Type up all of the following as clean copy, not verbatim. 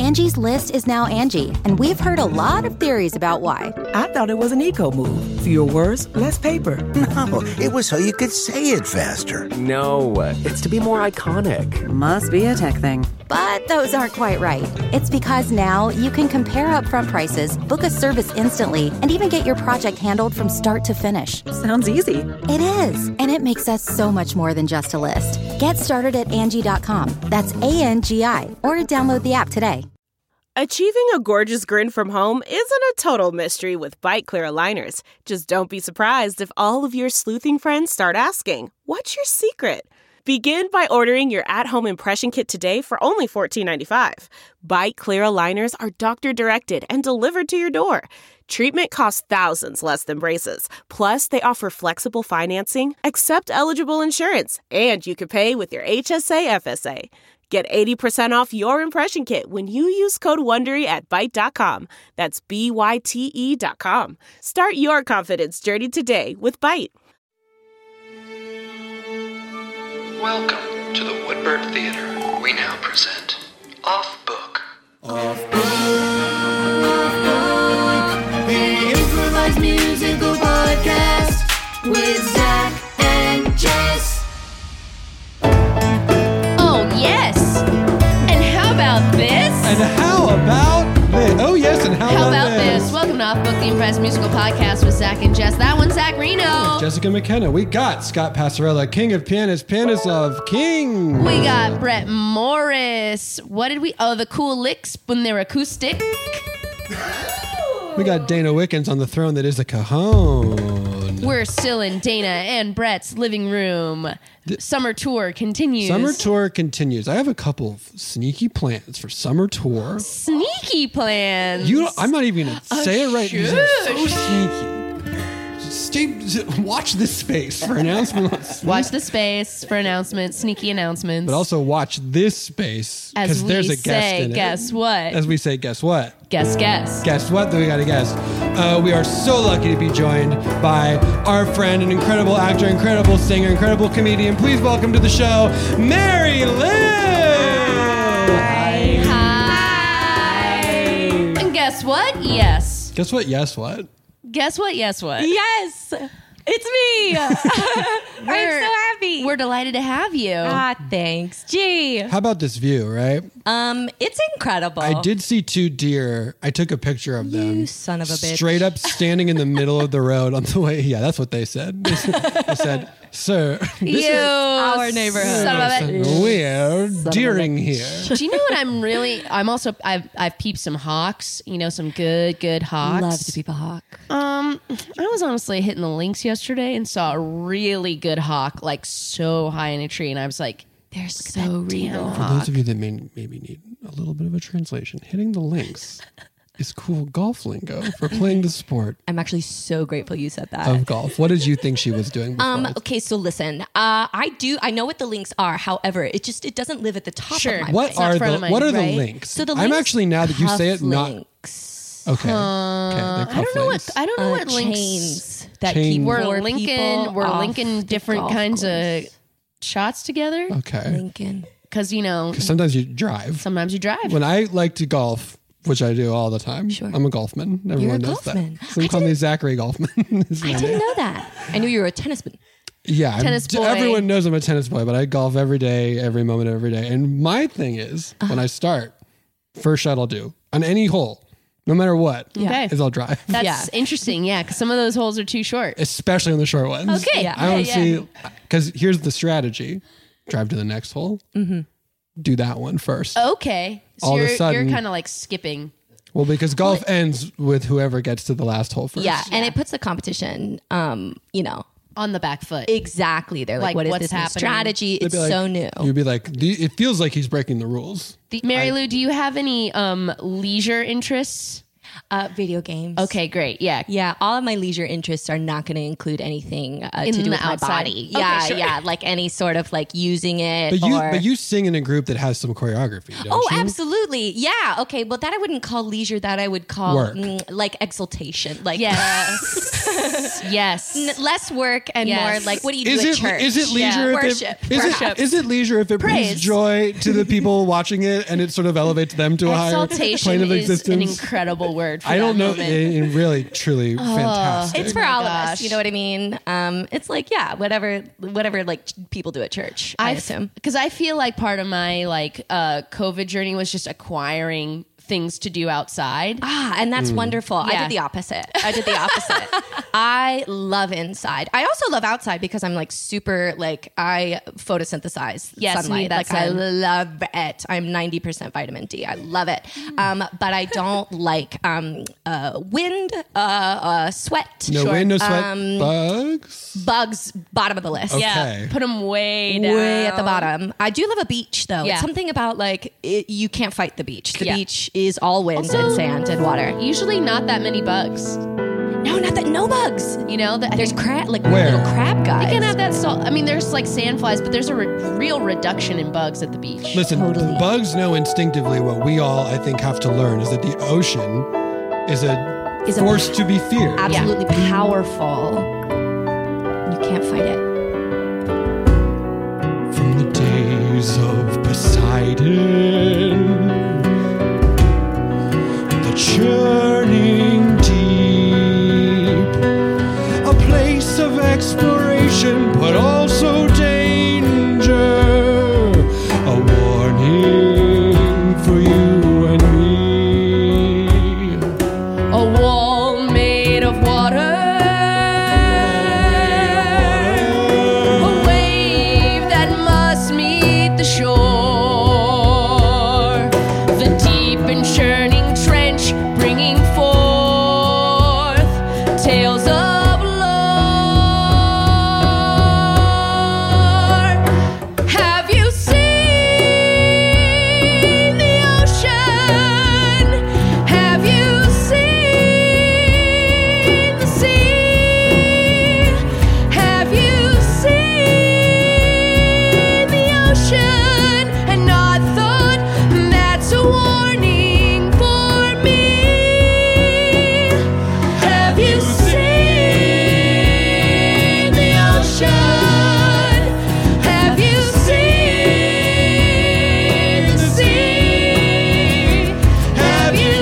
Angie's List is now Angie, and we've heard a lot of theories about why. I thought it was an eco move. Fewer words, less paper. No, it was so you could say it faster. No, it's to be more iconic. Must be a tech thing. But those aren't quite right. It's because now you can compare upfront prices, book a service instantly, and even get your project handled from start to finish. Sounds easy. It is, and it makes us so much more than just a list. Get started at Angie.com. That's ANGI, or download the app today. Achieving a gorgeous grin from home isn't a total mystery with Byte Clear aligners. Just don't be surprised if all of your sleuthing friends start asking, "What's your secret?" Begin by ordering your at-home impression kit today for only $14.95. Byte Clear aligners are doctor-directed and delivered to your door. Treatment costs thousands less than braces. Plus, they offer flexible financing, accept eligible insurance, and you can pay with your HSA FSA. Get 80% off your impression kit when you use code WONDERY at Byte.com. That's BYTE.com. Start your confidence journey today with Byte. Welcome to the Woodbird Theater. We now present Off Book. Off Book, the improvised musical podcast with Zach and Jess. Oh, yes! And how about this? And how about this? Oh, yes, and how about this? Welcome to Off Book, the improvised musical podcast with Zach and Jess. That one's Zach Reno. Jessica McKenna. We got Scott Passarella, king of pianists, pianist of King. We got Brett Morris. What did we... Oh, the cool licks when they're acoustic. We got Dana Wickens on the throne that is a cajon. We're still in Dana and Brett's living room. Summer tour continues. Summer tour continues. I have a couple of sneaky plans for summer tour. Sneaky plans. I'm not even going to say it right. These are so sneaky. Watch this space for announcements. Watch the space for announcements, sneaky announcements. But also watch this space because there's a guest in it. Guess what? As we say, guess what? Guess. Guess what? Then we got to guess. We are so lucky to be joined by our friend, an incredible actor, incredible singer, incredible comedian. Please welcome to the show, Mary Lynn. Hi. And guess what? Yes. Guess what? Yes, what? Guess what? Yes, what? Yes, it's me. I'm so happy. We're delighted to have you. Thanks. Gee. How about this view, right? It's incredible. I did see two deer. I took a picture of them. You son of a bitch. Straight up standing in the middle of the road on the way. Yeah, that's what they said. They said, sir, this is our neighborhood. Son of a bitch. We're deering here. Do you know what I've peeped some hawks, some good hawks. Love to peep a hawk. I was honestly hitting the links yesterday and saw a really good hawk, like so high in a tree. And I was like, they're so real. For those of you that maybe need a little bit of a translation, hitting the links is cool golf lingo for playing the sport. I'm actually so grateful you said that. Of golf. What did you think she was doing before? Okay, so listen. I know what the links are. However, it doesn't live at the top of my What mind. What are the links? So the I'm links, actually, now that you say it, links. Okay. I don't know what links chains that Chain. keep we're more linking. people We're off linking the different golf kinds course. of shots together. Okay. Lincoln. Because sometimes you drive. Sometimes you drive. When I like to golf, which I do all the time, Sure. I'm a golfman. Everyone knows golfman. that. Some call me Zachary Golfman. I didn't know that. I knew you were a tennisman. Yeah, Tennis boy. Everyone knows I'm a tennis boy, but I golf every day, every moment, every day. And my thing is, when I start, first shot I'll do on any hole, no matter what, is I'll drive. That's interesting, because some of those holes are too short. Especially on the short ones. Okay, Yeah. I don't see, because here's the strategy. Drive to the next hole. Mm-hmm. Do that one first. Okay. So All of a sudden, you're kind of like skipping. Well, because golf ends with whoever gets to the last hole first. Yeah, and it puts the competition, on the back foot. Exactly. They're like, what is what's this new happening? strategy? It's They'd be like- so new. You'd be like, it feels like he's breaking the rules. Mary Lou, do you have any leisure interests? Video games. Okay, great. Yeah. Yeah, all of my leisure interests are not going to include anything to In do the with my outside. body. Okay, Yeah, sure. yeah, like any sort of like using it. But you sing in a group that has some choreography, don't Oh, you? absolutely. Yeah. Okay. Well, that I wouldn't call leisure. That I would call Work. like exaltation. Like Yes. Yes. Less work and more like, what do you do at church? Is it leisure? Worship. Is it leisure if it brings joy to the people watching it and it sort of elevates them to a higher plane of is existence? an incredible word for I don't know. moment. Really, truly fantastic. It's for all of us. You know what I mean? It's like, whatever like people do at church, I assume. Because I feel like part of my COVID journey was just acquiring things to do outside. And that's wonderful. I did the opposite. I love inside. I also love outside because I'm like super, like I photosynthesize sunlight. Like I love it. I'm 90% vitamin D. I love it. But I don't like wind, sweat. No wind, no sweat. Bugs? Bugs, bottom of the list. Okay. Yeah. Put them way down. Way at the bottom. I do love a beach though. It's something about like, you can't fight the beach. The beach is all wind and sand and water. Usually not that many bugs. No bugs. You know, there's crab, like Where? little crab guys. They can have that salt. I mean, there's like sandflies, but there's a real reduction in bugs at the beach. Listen, bugs know instinctively what we all, I think, have to learn is that the ocean is a force to be feared. Absolutely powerful. You can't fight it. From the days of Poseidon, the churning deep, a place of exploration, but also danger, a warning for you and me. A wall made of water, a wave that must meet the shore, the deep and churning trench bringing forth tales of lore. Have you seen the ocean? Have you seen the sea? Have you seen the ocean and not thought that's a warning for me? Have you seen the ocean? Have you seen the sea? Have you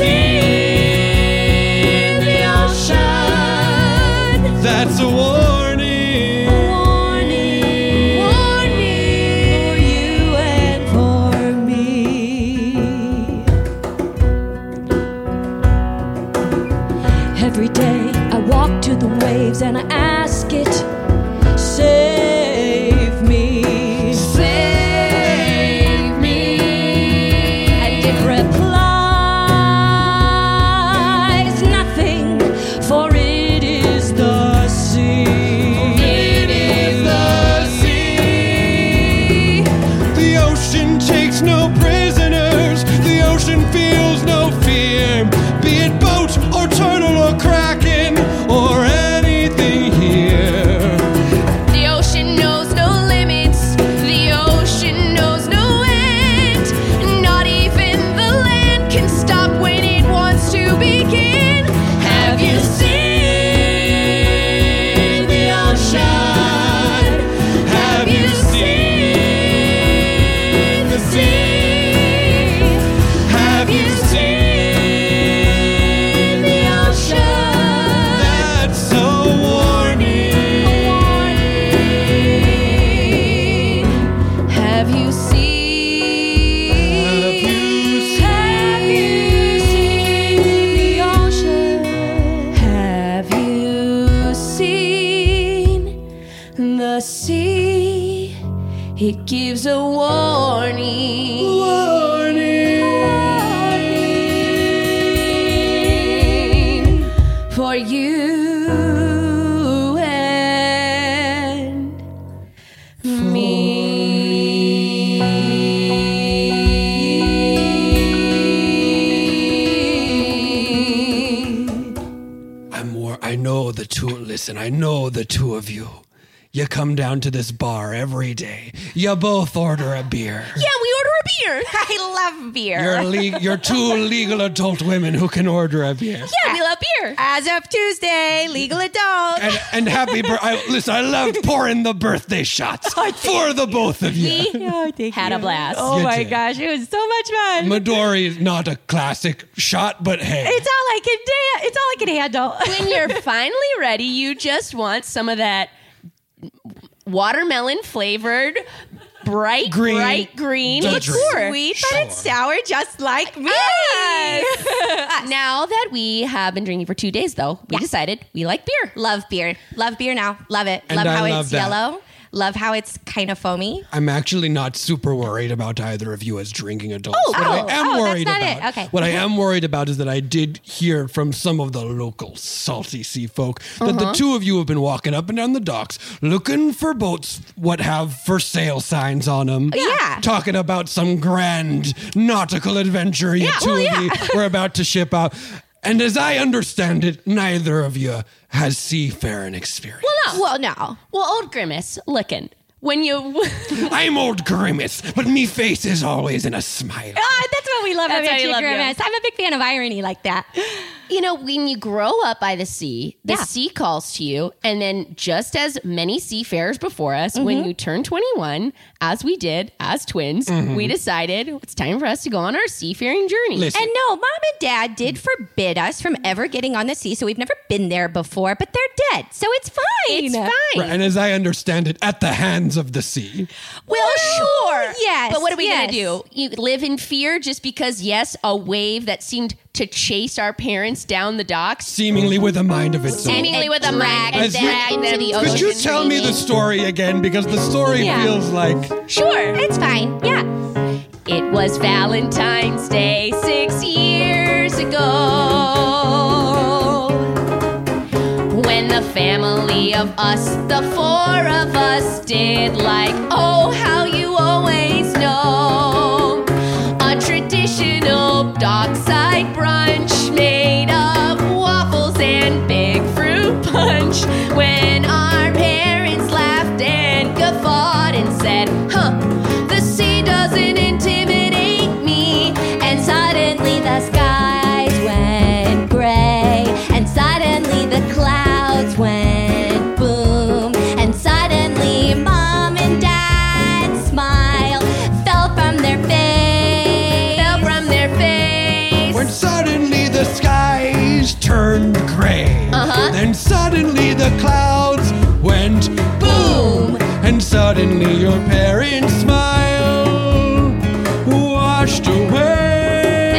seen the ocean? That's a warning. Warning for you and for me. Every day I walk to the waves and I ask it, save me. Save me. And it replies nothing, for it is the sea. It is the sea. The ocean takes no prisoners. The ocean feels no fear. Be it boat or turtle or kraken or anything here. The ocean knows no limits. The ocean knows no end. Not even the land can stop when it wants to begin. Have you seen the ocean? Have you seen the sea? Have you seen the ocean? That's a warning. Have you seen? Have you seen the ocean? Have you seen the sea? It gives a warning. Warning for you and me. I know the two. Listen, I know the two of you. You come down to this bar every day. You both order a beer. Yeah, we order a beer. I love beer. You're two legal adult women who can order a beer. Yeah, we love beer. beer. As of Tuesday, legal adult. And happy birthday. Listen, I loved pouring the birthday shots for the both of you. Had a blast. Oh You my did. gosh, it was so much fun. Midori is not a classic shot, but hey. It's all I can handle. When you're finally ready, you just want some of that watermelon flavored bright green liqueur. Sweet, but it's sour just like me. Now that we have been drinking for 2 days, though, we decided we like beer. Love beer. Love beer now. Love it. And love I how love it's that. yellow. Love how it's kind of foamy. I'm actually not super worried about either of you as drinking adults. What I am worried that's not about. it. Okay. What I am worried about is that I did hear from some of the local salty sea folk that the two of you have been walking up and down the docks looking for boats what have for sale signs on them. Yeah. Talking about some grand nautical adventure you two of you were about to ship out. And as I understand it, neither of you has seafaring experience. Well, no. Well, old Grimace, looking. When you... I'm old Grimace, but me face is always in a smile. That's what we love That's about why we you, love you. Grimace. I'm a big fan of irony like that. You know, when you grow up by the sea calls to you, and then just as many seafarers before us, when you turn 21, as we did as twins, we decided it's time for us to go on our seafaring journey. Listen. And no, Mom and Dad did forbid us from ever getting on the sea, so we've never been there before, but they're dead, so it's fine. It's fine. Right, and as I understand it, at the hands of the sea. Well, sure. Yes. But what are we going to do? You live in fear just because, yes, a wave that seemed to chase our parents down the docks? Seemingly with a mind of its own. Seemingly with a mind. And drag them to the ocean. Could you tell me the story again? Because the story feels like... Sure. It's fine. Yeah. It was Valentine's Day 6 years ago, when the family of us, the four of us, did like, oh, how you always know, a traditional dockside brunch made of waffles and big fruit punch. When our parents laughed and guffawed and said, the sea doesn't intimidate me. And suddenly the skies went gray, and suddenly the clouds went boom, and suddenly Mom and Dad's smile fell from their face. When suddenly the skies turned gray. Then suddenly the clouds went boom. And suddenly your parents' smile washed away.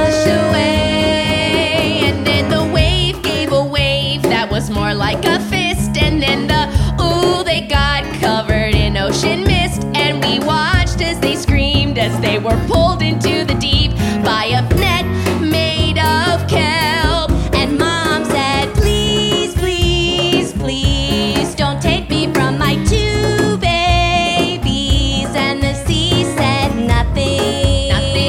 And then the wave gave a wave that was more like a fist. And then they got covered in ocean mist. And we watched as they screamed as they were pulled into the deep by a net made of kelp. And Mom said, please, please, please, don't take me from my two babies. And the sea said nothing.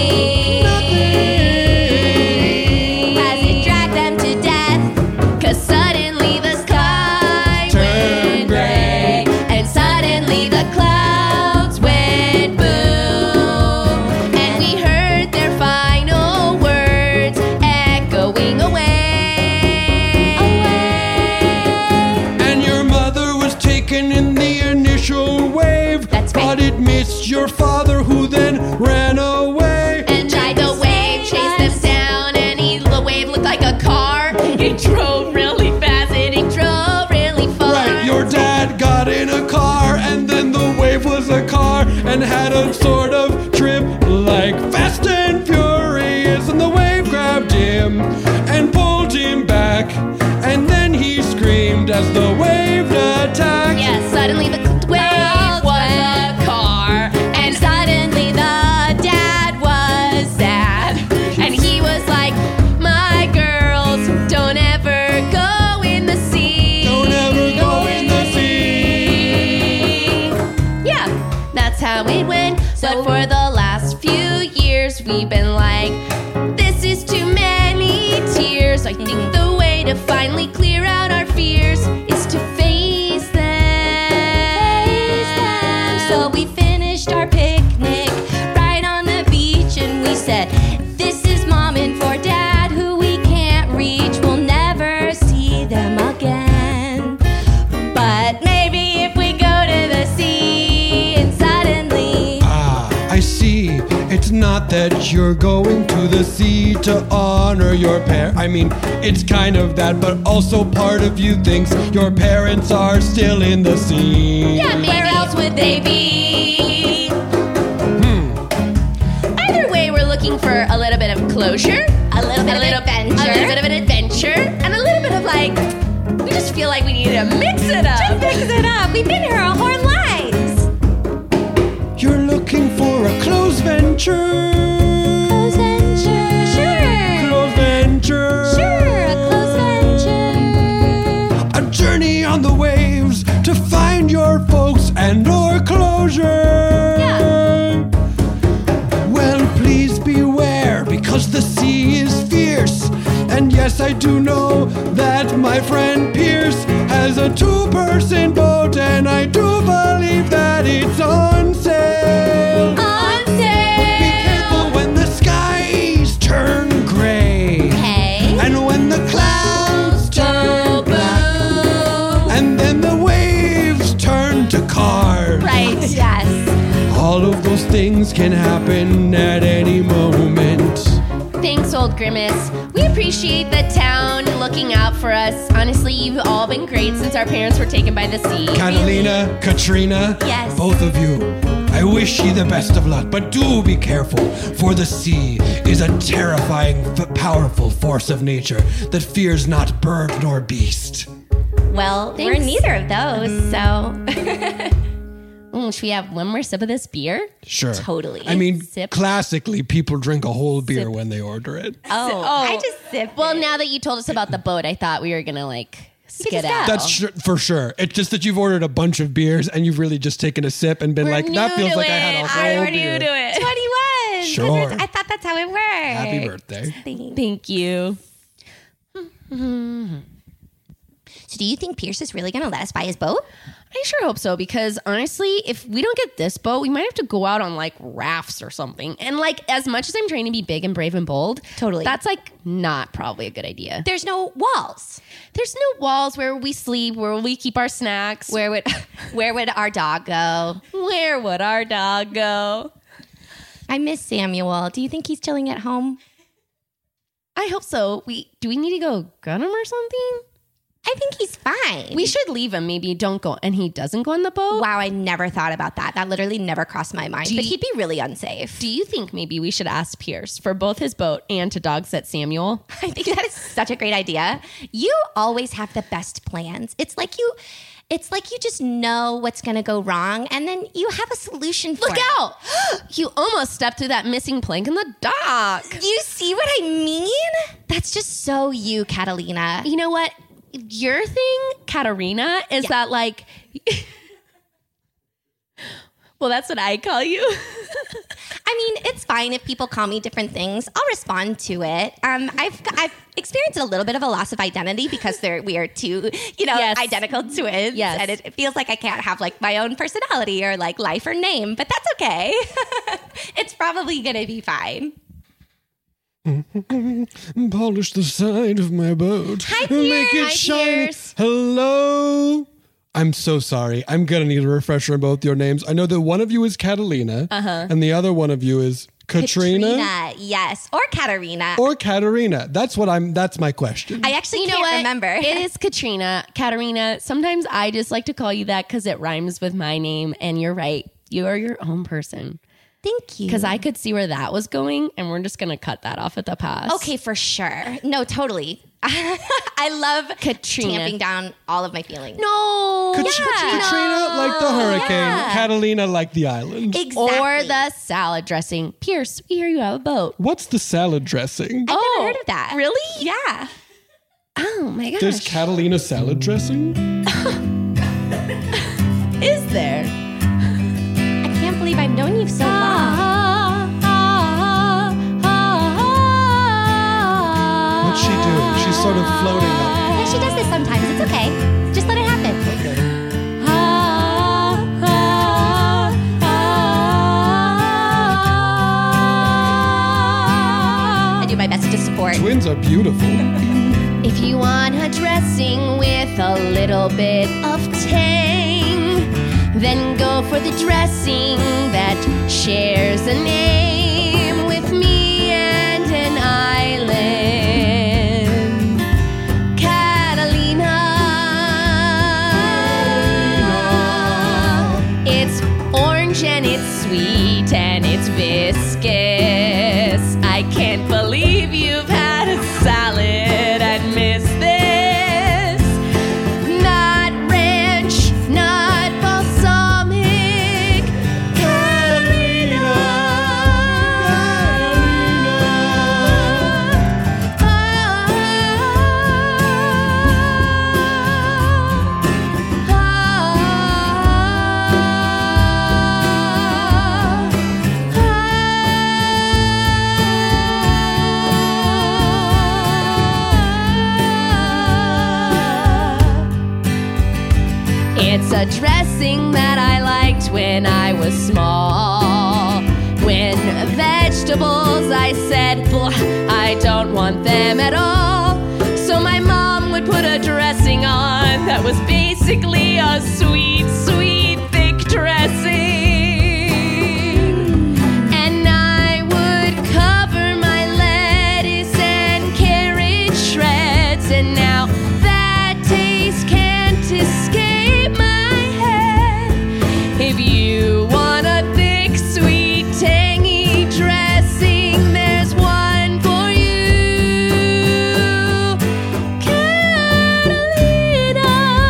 As it dragged them to death, 'cause suddenly the sky went gray, and suddenly the clouds went boom, and we heard their final words echoing away. And your mother was taken in the initial wave. That's right. But it missed your father, who then ran away. And the wave chased them down, and the wave looked like a car. It drove really fast, and it drove really far. Right, your dad got in a car, and then the wave was a car, and had a sort of trip like Fast and Furious. And the wave grabbed him and pulled him back, and then he screamed as the wave attacked. Yeah, suddenly the wave was a car, and suddenly the dad was sad, and he was like, my girls, don't ever go in the sea. Don't ever go in the sea. Yeah, that's how it went. But for the last few years, we've been like, this is too many that you're going to the sea to honor your I mean, it's kind of that, but also part of you thinks your parents are still in the sea. Yeah, where else would they be? Either way, we're looking for a little bit of closure, a little bit of an adventure, and a little bit of like, we just feel like we need to mix it up. Just mix it up. We've been here our whole lives. You're looking for a close venture. Close venture. Sure. Close venture. Sure, a close venture. A journey on the waves to find your folks and or closure. Yeah. Well, please beware, because the sea is fierce. And yes, I do know that my friend Pierce has a 2-person boat, and I do believe that it's on sale. On sale. Be careful when the skies turn gray. Okay. And when the clouds turn black. And then the waves turn to cars. Right, yes. All of those things can happen at any moment. Thanks, Old Grimace. We appreciate the town looking out for us. Honestly, you've all been great since our parents were taken by the sea. Catalina, Katrina, Yes. both of you, I wish you the best of luck, but do be careful, for the sea is a terrifying, powerful force of nature that fears not bird nor beast. Well, we're neither of those, so. Should we have one more sip of this beer? Sure. Totally. I mean, Sip. classically, people drink a whole beer when they order it. I just sipped Well, it. now that you told us about the boat, I thought we were going to like skid out. That's for sure. It's just that you've ordered a bunch of beers and you've really just taken a sip and been like, that feels like I had a whole beer. 21. Sure. I thought that's how it worked. Happy birthday. Thank you. So do you think Pierce is really going to let us buy his boat? I sure hope so, because honestly, if we don't get this boat, we might have to go out on like rafts or something. And like, as much as I'm trying to be big and brave and bold, Totally. that's like not probably a good idea. There's no walls. There's no walls. Where we sleep, where we keep our snacks. Where would our dog go? Where would our dog go? I miss Samuel. Do you think he's chilling at home? I hope so. Do we need to go get him or something? I think he's fine. We should leave him. Maybe don't go. And he doesn't go on the boat? Wow, I never thought about that. That literally never crossed my mind. But he'd be really unsafe. Do you think maybe we should ask Pierce for both his boat and to dog sit Samuel? I think that is such a great idea. You always have the best plans. It's like you just know what's going to go wrong, and then you have a solution for it. Look out! You almost stepped through that missing plank in the dock. You see what I mean? That's just so you, Catalina. You know what? Your thing, Katarina, is that like... Well, that's what I call you. I mean, it's fine if people call me different things. I'll respond to it. I've experienced a little bit of a loss of identity because we are two, identical twins. Yes. And it feels like I can't have like my own personality or like life or name, but that's okay. It's probably going to be fine. Polish the side of my boat. Hi, Make Pierce. it Hi, shiny. Pierce. Hello. I'm so sorry. I'm going to need a refresher on both your names. I know that one of you is Catalina and the other one of you is Katrina. Yes. Or Katarina. Or Katarina. That's my question. I actually can't remember. It is Katrina. Katarina, sometimes I just like to call you that because it rhymes with my name. And you're right. You are your own person. Thank you. Because I could see where that was going, and we're just going to cut that off at the pass. Okay, for sure. No, totally. I love Katrina. tamping down all of my feelings. No. Katrina like the hurricane. Catalina like the island. Exactly. Or the salad dressing. Pierce, we hear you have a boat. What's the salad dressing? I've never heard of that. Really? Yeah. Oh, my gosh. There's Catalina salad dressing? Is there? I can't believe I've known you so long. What's she doing? She's sort of floating up. Yeah, she does this sometimes. It's okay. Just let it happen. Okay. I do my best to support. Twins are beautiful. If you want a dressing with a little bit of tang, then go for the dressing that shares a name with me. island. Catalina. It's orange and it's sweet and it's viscous. I can't believe you've had a salad and missed this. Not ranch, not balsamic. Catalina. It's a dressing that I liked when I was small. When vegetables, I said, I don't want them at all. So my mom would put a dressing on that was basically a sweet, sweet, thick dressing. And I would cover my lettuce and carrot shreds. And now that taste can't escape my head. If you want a thick, sweet, tangy dressing, there's one for you. Catalina.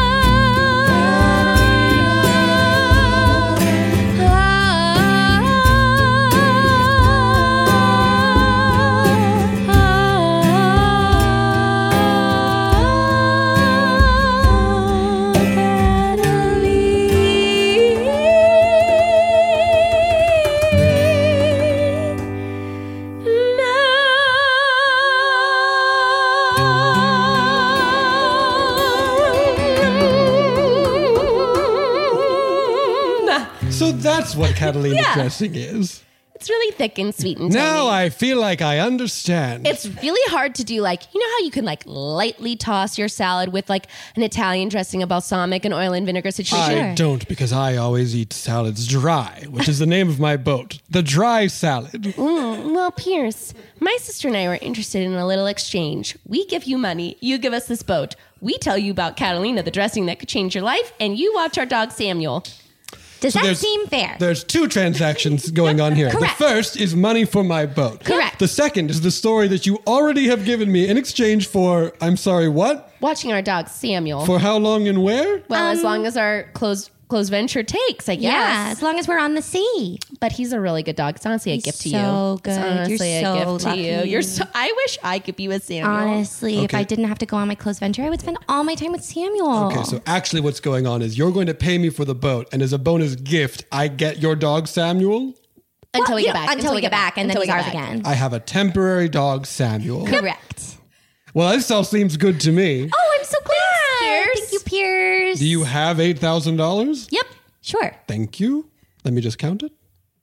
So that's what Catalina dressing is. It's really thick and sweet and Now tangy. I feel like I understand. It's really hard to do, like, you know how you can like lightly toss your salad with like an Italian dressing, a balsamic and oil and vinegar situation? I don't, because I always eat salads dry, which is the name of my boat. The dry salad. Well, Pierce, my sister and I were interested in a little exchange. We give you money, you give us this boat. We tell you about Catalina, the dressing that could change your life, and you watch our dog Samuel. Does So that there's- seem fair? There's two transactions going on here. Correct. The first is money for my boat. Correct. The second is the story that you already have given me in exchange for, I'm sorry, what? Watching our dog Samuel. For how long and where? Well, as long as our close venture takes, I guess. Yeah, as long as we're on the sea. But he's a really good dog. It's honestly a gift to you. so good. It's honestly You're a so gift to you. lucky. You're so. I wish I could be with Samuel. Honestly, if Okay. I didn't have to go on my close venture, I would spend all my time with Samuel. Okay, so actually what's going on is you're going to pay me for the boat, and as a bonus gift, I get your dog Samuel. Until we Well, get back. Until we get back, and then Until he's we ours get back. again. I have a temporary dog, Samuel. Correct. Well, this all seems good to me. Oh, I'm so glad. Pierce. Thank you, Pierce. Do you have $8,000? Yep. Sure. Thank you. Let me just count it.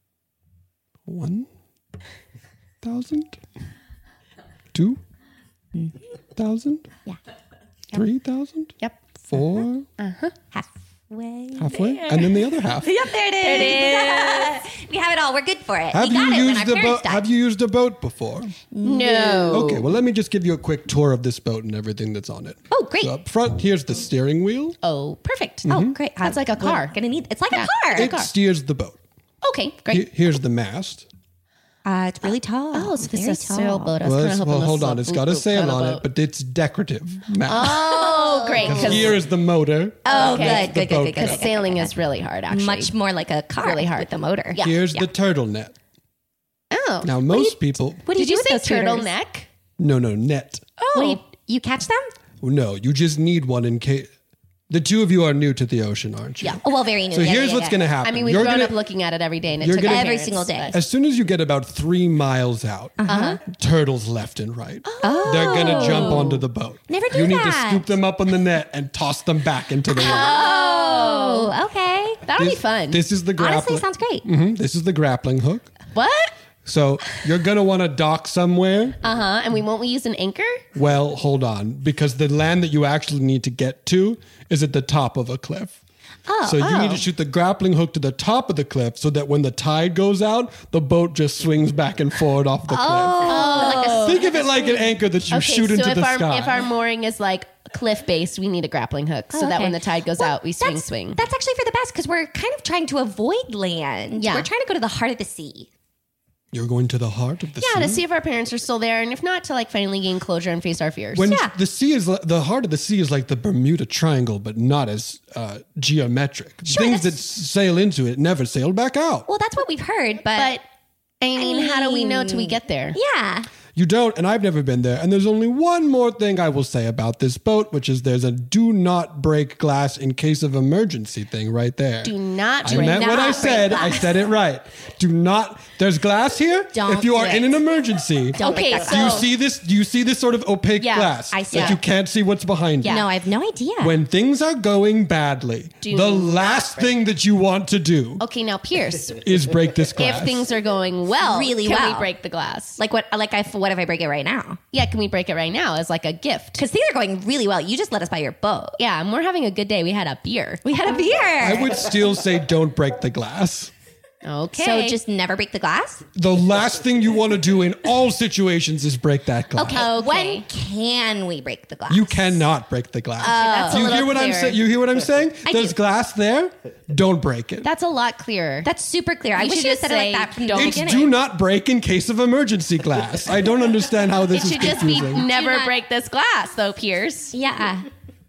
1,000. 2,000. Yeah. 3,000. Yep. 4. Halfway. Halfway, and then the other half. Yep, there it is. We have it all. We're good for it. Have we got you it when used our a parents boat? died. Have you used a boat before? No. Okay, well, let me just give you a quick tour of this boat and everything that's on it. Oh, great. So up front, here's the steering wheel. Oh, perfect. Oh, great. That's like a car. We're gonna need. It's like a car. It steers the boat. Okay, great. Here's the mast. It's really tall. Oh, so this Very is a sail tall. boat. I was Well, kind of hoping this hold was on. It's got a sail on it, but it's decorative mast. Oh, great. Because here is the motor. Oh, Okay. good. boat Good. Because sailing is really hard, actually. Much more like a car. Really hard. with the motor. Yeah. Here's the turtle net. Oh. Now, most people... What do Did you you do say with those tutors? turtleneck? No, net. Oh. You catch them? No, you just need one in case... The two of you are new to the ocean, aren't you? Yeah. Oh, well, very new. So Yeah, here's yeah, what's yeah. going to happen. I mean, we've You're grown gonna- up looking at it every day, and it You're took gonna- our Every parents, single day. but- As soon as you get about 3 miles out, turtles left and right. They're going to jump onto the boat. Never do You need to that. scoop them up on the net and toss them back into the water. Oh, okay. That'll be fun. This is the grappling. Honestly, sounds great. This is the grappling hook. What? So you're going to want to dock somewhere. And we use an anchor? Well, hold on, because the land that you actually need to get to is at the top of a cliff. So you need to shoot the grappling hook to the top of the cliff so that when the tide goes out, the boat just swings back and forward off the cliff. Think of it like an anchor that you shoot into the sky. If our mooring is like cliff-based, we need a grappling hook so that when the tide goes out, we swing. That's actually for the best because we're kind of trying to avoid land. Yeah. We're trying to go to the heart of the sea. You're going to the heart of the sea? Yeah, to see if our parents are still there, and if not, to like finally gain closure and face our fears. When the sea is the heart of the sea is like the Bermuda Triangle, but not as geometric. Things that sail into it never sail back out. Well, that's what we've heard, but I mean, how do we know till we get there? Yeah. You don't, and I've never been there. And there's only one more thing I will say about this boat, which is there's a do not break glass in case of emergency thing right there. Do not break glass. I meant what I said. I said it right. Do not. There's glass here. If you are in an emergency. Okay, do you see this? Do you see this sort of opaque glass? I see that you can't see what's behind you? No, I have no idea. When things are going badly, the last thing that you want to do. Okay, now Pierce. Is break this glass. If things are going well, really can well, we break the glass? Like what? What if I break it right now? Yeah, can we break it right now as like a gift? Because things are going really well. You just let us buy your boat. Yeah, and we're having a good day. We had a beer. I would still say don't break the glass. Okay. So just never break the glass? The last thing you want to do in all situations is break that glass. Okay. When can we break the glass? You cannot break the glass. That's you hear what I'm saying? You hear what I'm saying? There's glass there. Don't break it. That's a lot clearer. That's super clear. I wish you had said it like that from the beginning. It's do not break in case of emergency glass. I don't understand how this is confusing. It should just be never break this glass, though, Pierce. Yeah.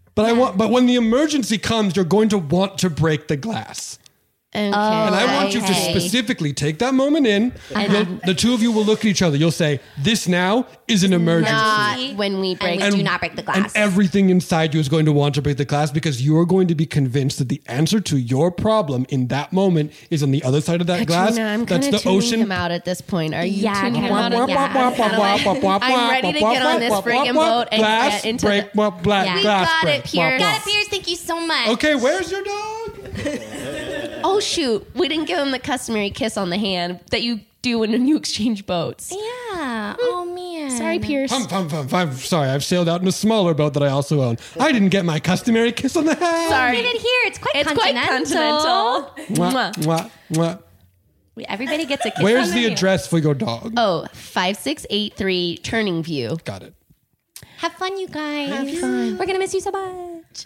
But when the emergency comes, you're going to want to break the glass. Okay. And I want you to specifically take that moment in. The two of you will look at each other. You'll say, this now is an emergency. Not when we break. And we do not break the glass. And everything inside you is going to want to break the glass because you're going to be convinced that the answer to your problem in that moment is on the other side of that glass. I'm That's the tuning ocean. him out at this point. Are you tuning him kind out? I'm ready to get on this friggin' boat and get into break, the... glass, We glass got break. it, Pierce. Got it, Pierce. Thank you so much. Okay, where's your dog? Oh, shoot. We didn't give him the customary kiss on the hand that you do when you exchange boats. Yeah. Oh, man. Sorry, Pierce. I'm sorry. I've sailed out in a smaller boat that I also own. I didn't get my customary kiss on the hand. Sorry. We did it here. It's quite continental. Mwah, mwah, mwah. Everybody gets a kiss. Where's the address for your dog? Oh, 5683 Turning View. Got it. Have fun, you guys. Have fun. We're going to miss you so much.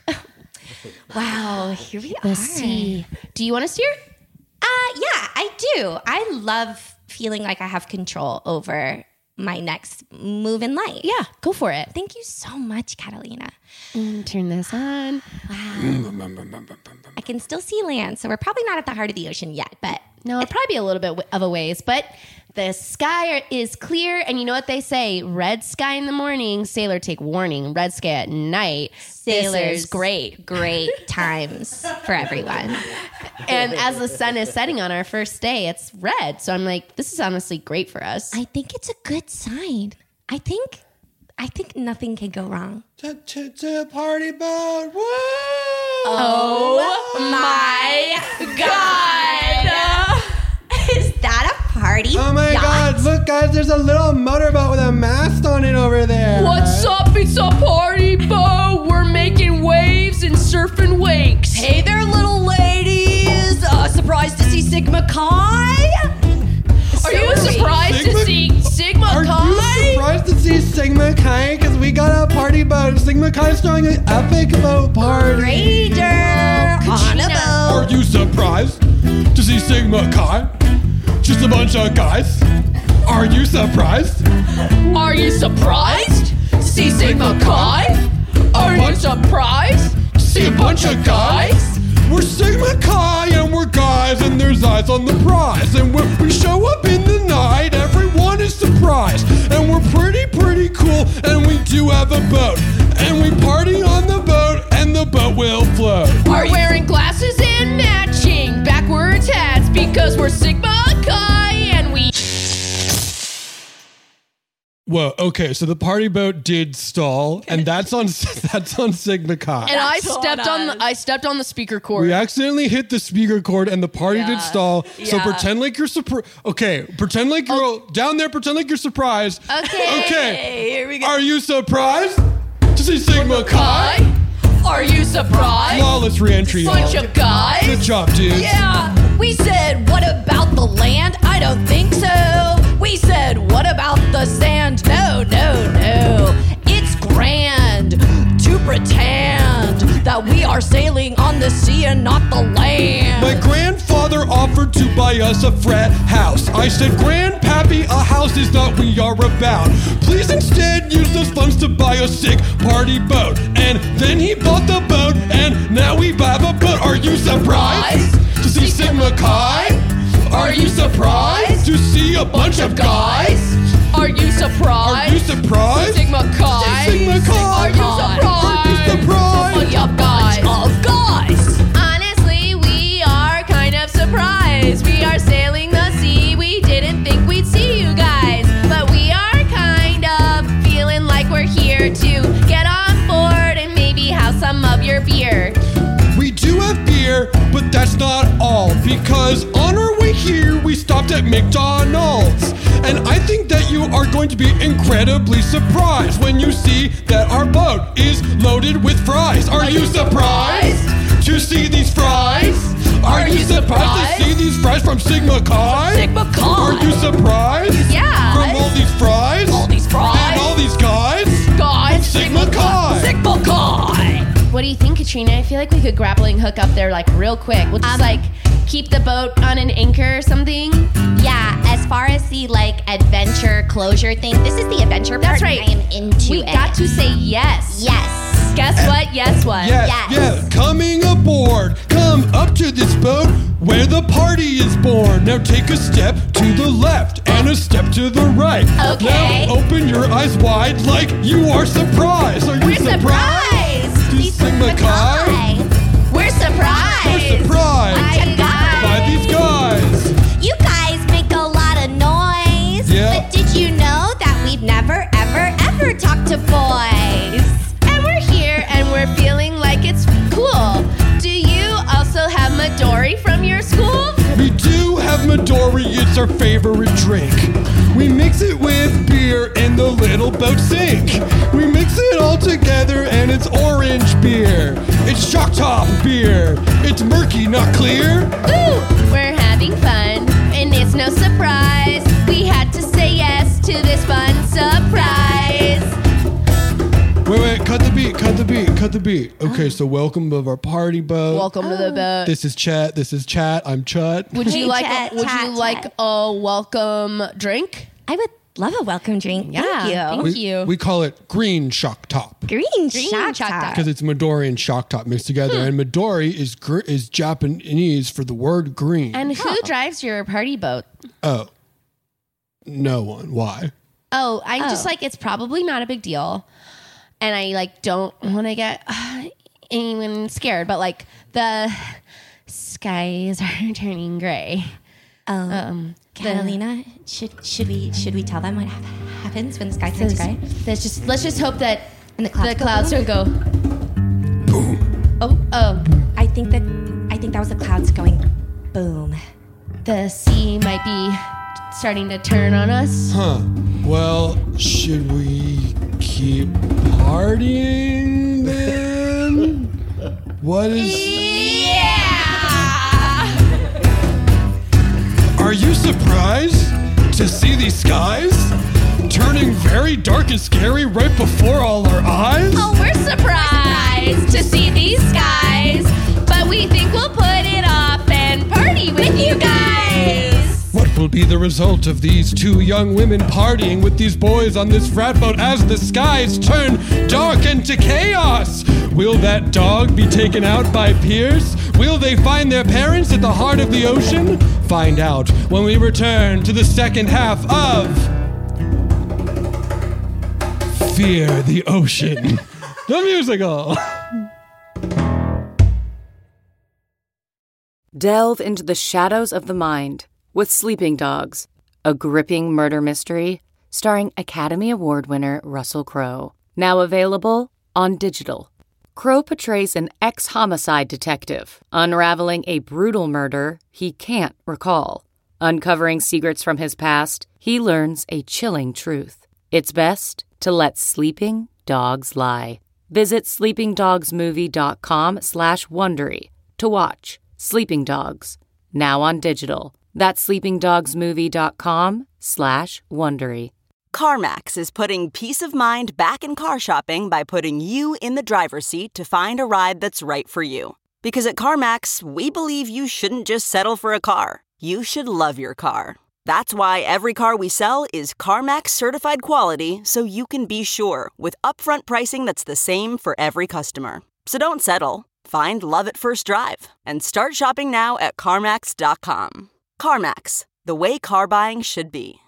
Wow, here we are. The sea. Do you want to steer? Yeah, I do. I love feeling like I have control over my next move in life. Yeah, go for it. Thank you so much, Catalina. Turn this on. Wow. I can still see land, so we're probably not at the heart of the ocean yet, but... No, it'd probably be a little bit of a ways, but the sky is clear, and you know what they say? Red sky in the morning, sailor take warning. Red sky at night, sailors great. Great times for everyone. And as the sun is setting on our first day, it's red. So I'm like, this is honestly great for us. I think it's a good sign. I think nothing can go wrong. Party boat. Woo! Oh my God! Is that a party? Oh my God! Look, guys, there's a little motorboat with a mast on it over there. What's up? It's a party boat. We're making waves and surfing wakes. Hey there, little ladies. Surprised to see Sigma Chi? Are you surprised to see Sigma Chi? Are you surprised to see Sigma Chi? Because we got a party boat. Sigma Chi is throwing an epic boat party. Ranger on a boat. Are you surprised to see Sigma Chi? Just a bunch of guys. Are you surprised? Are you surprised to see Sigma Chi? Are you surprised to see a bunch of guys? We're Sigma Chi and we're guys and there's eyes on the prize. And when we show up in the night, everyone is surprised. And we're pretty cool and we do have a boat. And we party on the boat and the boat will float. We're wearing glasses and matching backwards hats because we're Sigma Chi and we... Whoa, okay, so the party boat did stall, and that's on Sigma Chi. And I stepped on the speaker cord. We accidentally hit the speaker cord, and the party did stall. So pretend like you're surprised. Okay, pretend like you're down there. Pretend like you're surprised. Okay. Okay. Here we go. Are you surprised to see Sigma Chi? Are you surprised? Flawless re-entry. Bunch of guys. Good job, dudes. Yeah. We said, what about the land? I don't think so. We said, what about the sand? No. It's grand to pretend that we are sailing on the sea and not the land. My grandfather offered to buy us a frat house. I said, Grandpappy, a house is not we are about. Please instead use those funds to buy a sick party boat. And then he bought the boat, and now we have a boat. Are you surprised to see Sigma Chi? Are you surprised to see a bunch of guys? Are you surprised? Are you surprised? Sigma Chi. Sigma Chi. Are you surprised? Are you surprised? Of guys. Honestly, we are kind of surprised. We are sailing the sea. We didn't think we'd see you guys. But we are kind of feeling like we're here to get on board and maybe have some of your beer. We do have beer, but that's not all. Because on our way here, we stopped at McDonald's. And I think that you are going to be incredibly surprised when you see that our boat is loaded with fries. Are you surprised to see these fries? Are you surprised to see these fries from Sigma Chi? Sigma Chi. Are you surprised? Yeah. From all these fries? All these fries. And all these guys? Guys. Sigma Chi. Sigma Chi. What do you think, Katrina? I feel like we could grappling hook up there like real quick. We'll just like keep the boat on an anchor or something. Yeah, as far as the like adventure closure thing, this is the adventure part. That's right. I am into We it. got to say yes. Yes. Guess what? Yes, what? Yes, Yes. Coming aboard. Come up to this boat where the party is born. Now take a step to the left and a step to the right. Okay. Now open your eyes wide like you are surprised. Are you We're surprised. To Sigma Chi? We're surprised. We're surprised by these guys. You guys make a lot of noise. Yeah. But did you know that we've never, ever talked to boys? And we're here and we're feeling like it's cool. Do you also have Midori from your school? We do have Midori, it's our favorite drink. We mix it with beer in the little boat sink. We mix it all together and it's orange beer. It's Shock Top beer. It's murky, not clear. Ooh, we're having fun and it's no surprise. We had to say yes to this fun surprise. Wait, cut the beat. Okay, so welcome to our party boat. Welcome to the boat. This is Chat. I'm Chut. Would you like Chat, a welcome drink? I would love a welcome drink. Yeah, Thank you. We call it Green Shock Top. Green Shock Top. Because it's Midori and Shock Top mixed together. And Midori is Japanese for the word green. And who drives your party boat? Oh, no one. Why? Oh, I'm just like, it's probably not a big deal. And I like don't want to get anyone scared, but like the skies are turning gray. Catalina, should we tell them what happens when the sky turns gray? Let's just hope that And the clouds don't go. Boom. Oh, I think that was the clouds going boom. The sea might be starting to turn on us. Huh. Well, should we keep partying then? What is... Yeah! Are you surprised to see these skies turning very dark and scary right before all our eyes? Oh, we're surprised to see these skies, but we think we'll put it off and party with you guys. What will be the result of these two young women partying with these boys on this frat boat as the skies turn dark into chaos? Will that dog be taken out by Pierce? Will they find their parents at the heart of the ocean? Find out when we return to the second half of Fear the Ocean, the musical. Delve into the shadows of the mind with Sleeping Dogs, a gripping murder mystery starring Academy Award winner Russell Crowe. Now available on digital. Crowe portrays an ex-homicide detective unraveling a brutal murder he can't recall. Uncovering secrets from his past, he learns a chilling truth. It's best to let sleeping dogs lie. Visit sleepingdogsmovie.com/Wondery to watch Sleeping Dogs, now on digital. That's sleepingdogsmovie.com/Wondery. CarMax is putting peace of mind back in car shopping by putting you in the driver's seat to find a ride that's right for you. Because at CarMax, we believe you shouldn't just settle for a car. You should love your car. That's why every car we sell is CarMax certified quality, so you can be sure with upfront pricing that's the same for every customer. So don't settle. Find love at first drive and start shopping now at CarMax.com. CarMax, the way car buying should be.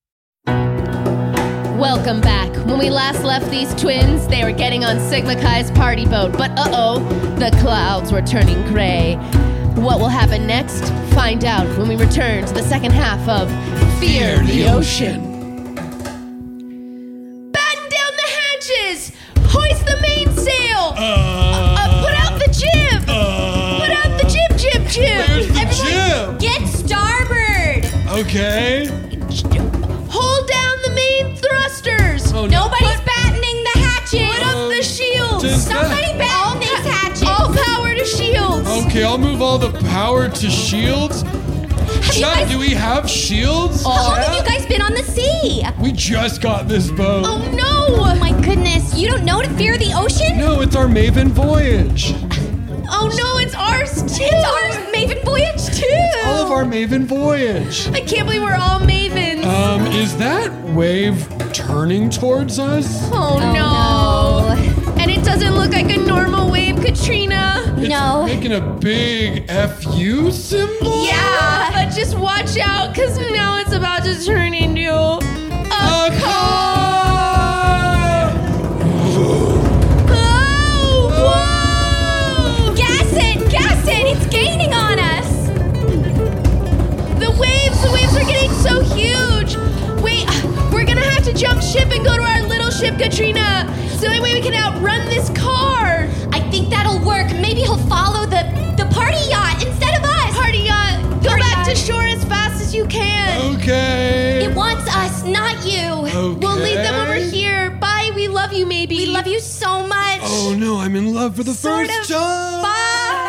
Welcome back. When we last left these twins, they were getting on Sigma Chi's party boat, but the clouds were turning gray. What will happen next? Find out when we return to the second half of Fear the Ocean. Batten down the hatches! Hoist the mainsail! Put out the jib! Put out the jib! Where's the jib? Get starboard! Okay. Hold down the main thrusters! Oh, no. Nobody's battening the hatches! Put up the shields! Somebody batten these hatches! All power to shields! Okay, I'll move all the power to shields. Chuck, do we have shields? How long have you guys been on the sea? We just got this boat. Oh no! Oh my goodness, you don't know to fear the ocean? No, it's our Maven voyage. Oh no, it's ours too! It's our Maven voyage too! All of our Maven voyage. I can't believe we're all Mavens. Is that wave turning towards us? Oh no. And it doesn't look like a normal wave, Katrina. It's making a big FU symbol? Yeah, but just watch out, because now it's about to turn into a car. Oh, whoa! Gas it! It's gaining on us! The waves are getting so huge. Wait, we're gonna have to jump ship and go to our little ship, Katrina. It's the only way we can outrun this car. I think that'll work. Maybe he'll follow the party yacht instead of us. Party yacht, go back to shore as fast as you can. Okay. It wants us, not you. Okay. We'll lead them over here. Bye, we love you, maybe. We love you so much. Oh no, I'm in love for the first time. Bye.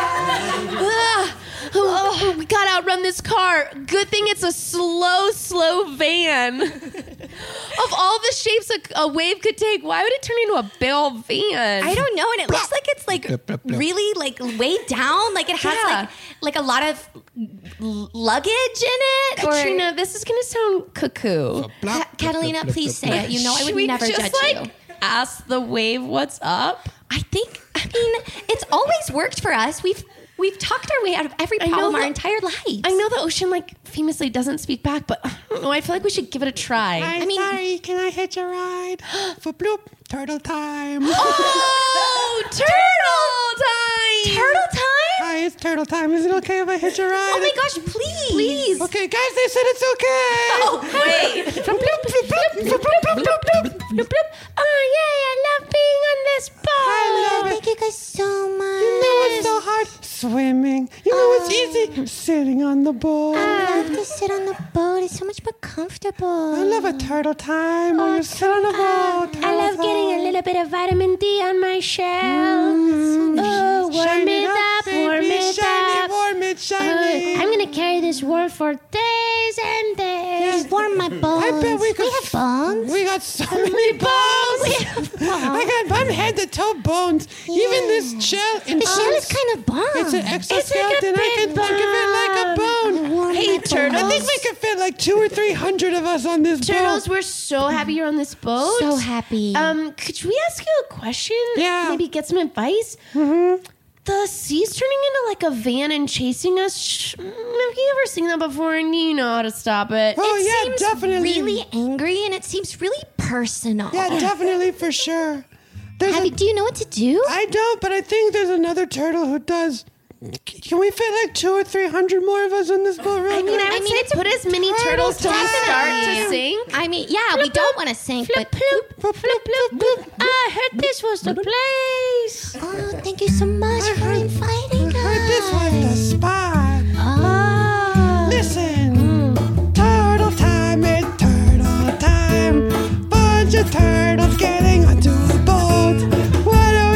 We gotta outrun this car. Good thing it's a slow van. Of all the shapes a wave could take, why would it turn into a big van? I don't know, and it looks like it's really weighed down. Like it has like a lot of luggage in it. Katrina, this is gonna sound cuckoo. Catalina, please say it. You know I would never judge you. Ask the wave what's up. I mean, it's always worked for us. We've talked our way out of every problem our entire lives. I know the ocean famously doesn't speak back, but I don't know, I feel like we should give it a try. Sorry, can I hitch a ride? For bloop, turtle time. Oh, turtle time! Turtle time? Hi, it's turtle time. Is it okay if I hitch a ride? Oh my gosh, please. Okay, guys, they said it's okay. Oh, wait. Oh, yay, I love being on this boat. I love it. Thank you guys so much. You know it's so hard? Swimming. You know it's easy? Sitting on the boat. I love to sit on the boat. It's so much more comfortable. I love a turtle time when you sit on the boat. I love getting a little bit of vitamin D on my shells. Warm it up. I'm going to carry this warm for days and days. Warm my bones. I bet we have bones. We got so many bones. I'm head to toe bones. Even this shell. The shell is kind of bone. It's an exoskeleton. I can think of it like a bone. Hey, turtles. I think we could fit like 200 or 300 of us on this boat. Turtles, we're so happy you're on this boat. So happy. Could we ask you a question? Yeah. Maybe get some advice? Mm-hmm. The sea's turning into like a van and chasing us. Have you ever seen that before and you know how to stop it? Oh, it yeah, seems definitely. really angry and it seems really personal. Yeah, definitely, for sure. Do you know what to do? I don't, but I think there's another turtle who does. Can we fit like 200 or 300 more of us on this boat? I mean, I would say put as many turtles till we start to sink. I mean, yeah, we don't want to sink, but... I heard this was the place. Oh, thank you so much for inviting us. I heard this was the spot. Oh. Listen, turtle time, it's turtle time. Bunch of turtles getting onto a boat. What do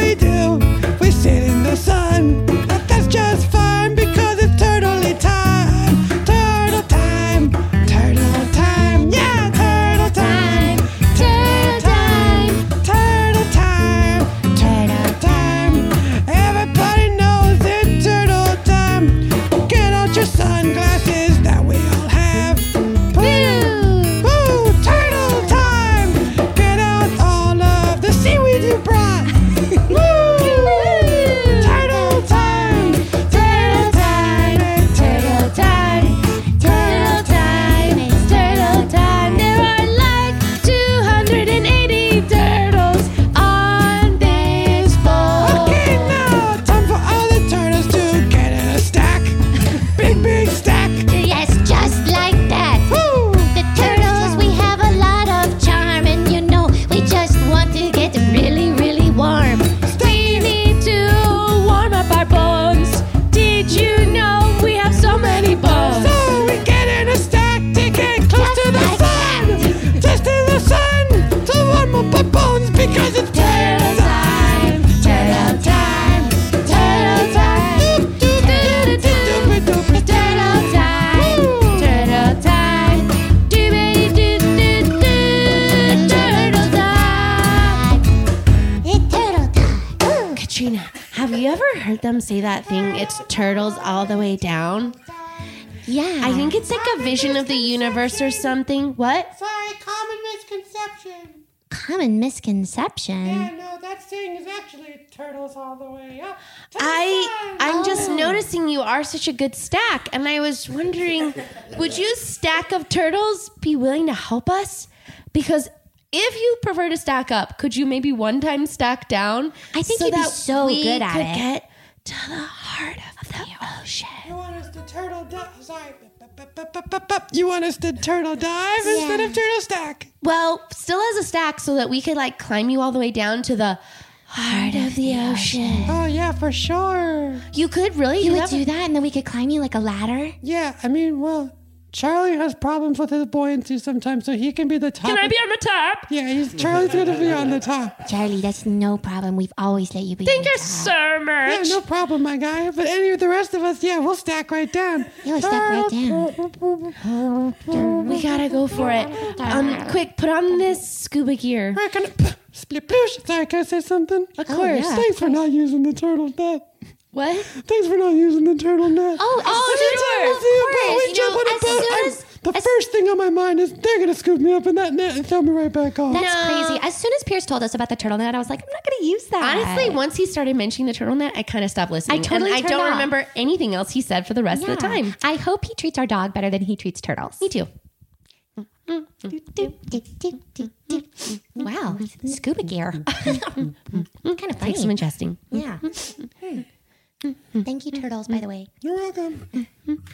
ever heard them say that thing? It's turtles all the way down. Yeah. I think it's like a vision of the universe or something. What? Sorry, common misconception. Common misconception? Yeah, no, that thing is actually turtles all the way up. I'm just noticing you are such a good stack, and I was wondering, would you, stack of turtles, be willing to help us? Because if you prefer to stack up, could you maybe one time stack down? I think you'd be so good at it. We could get to the heart of the ocean. You want us to turtle dive? Sorry. You want us to turtle dive instead of turtle stack? Well, still as a stack so that we could like climb you all the way down to the heart of the ocean. Oh, yeah, for sure. You could really You would do that and then we could climb you like a ladder? Yeah, I mean, well, Charlie has problems with his buoyancy sometimes, so he can be the top. Can I be on the top? Yeah, Charlie's going to be on the top. Charlie, that's no problem. We've always let you be Thank on the you top. so much. Yeah, no problem, my guy. But any of the rest of us, yeah, we'll stack right down. Yeah, we'll stack right down. We gotta go for it. Quick, put on this scuba gear. We're gonna split bloosh. Sorry, can I say something? Of course. Yeah, thanks for not using the turtle net. What? Thanks for not using the turtle net. The first thing on my mind is they're going to scoop me up in that net and throw me right back off. That's crazy. As soon as Pierce told us about the turtlenet, I was like, I'm not going to use that. Honestly, once he started mentioning the turtlenet, I kind of stopped listening. I totally and I turned don't off. remember anything else he said for the rest of the time. I hope he treats our dog better than he treats turtles. Me too. Wow, scuba gear. Kind of funny. Thanks for ingesting. Yeah. Thank you, turtles, by the way. You're welcome.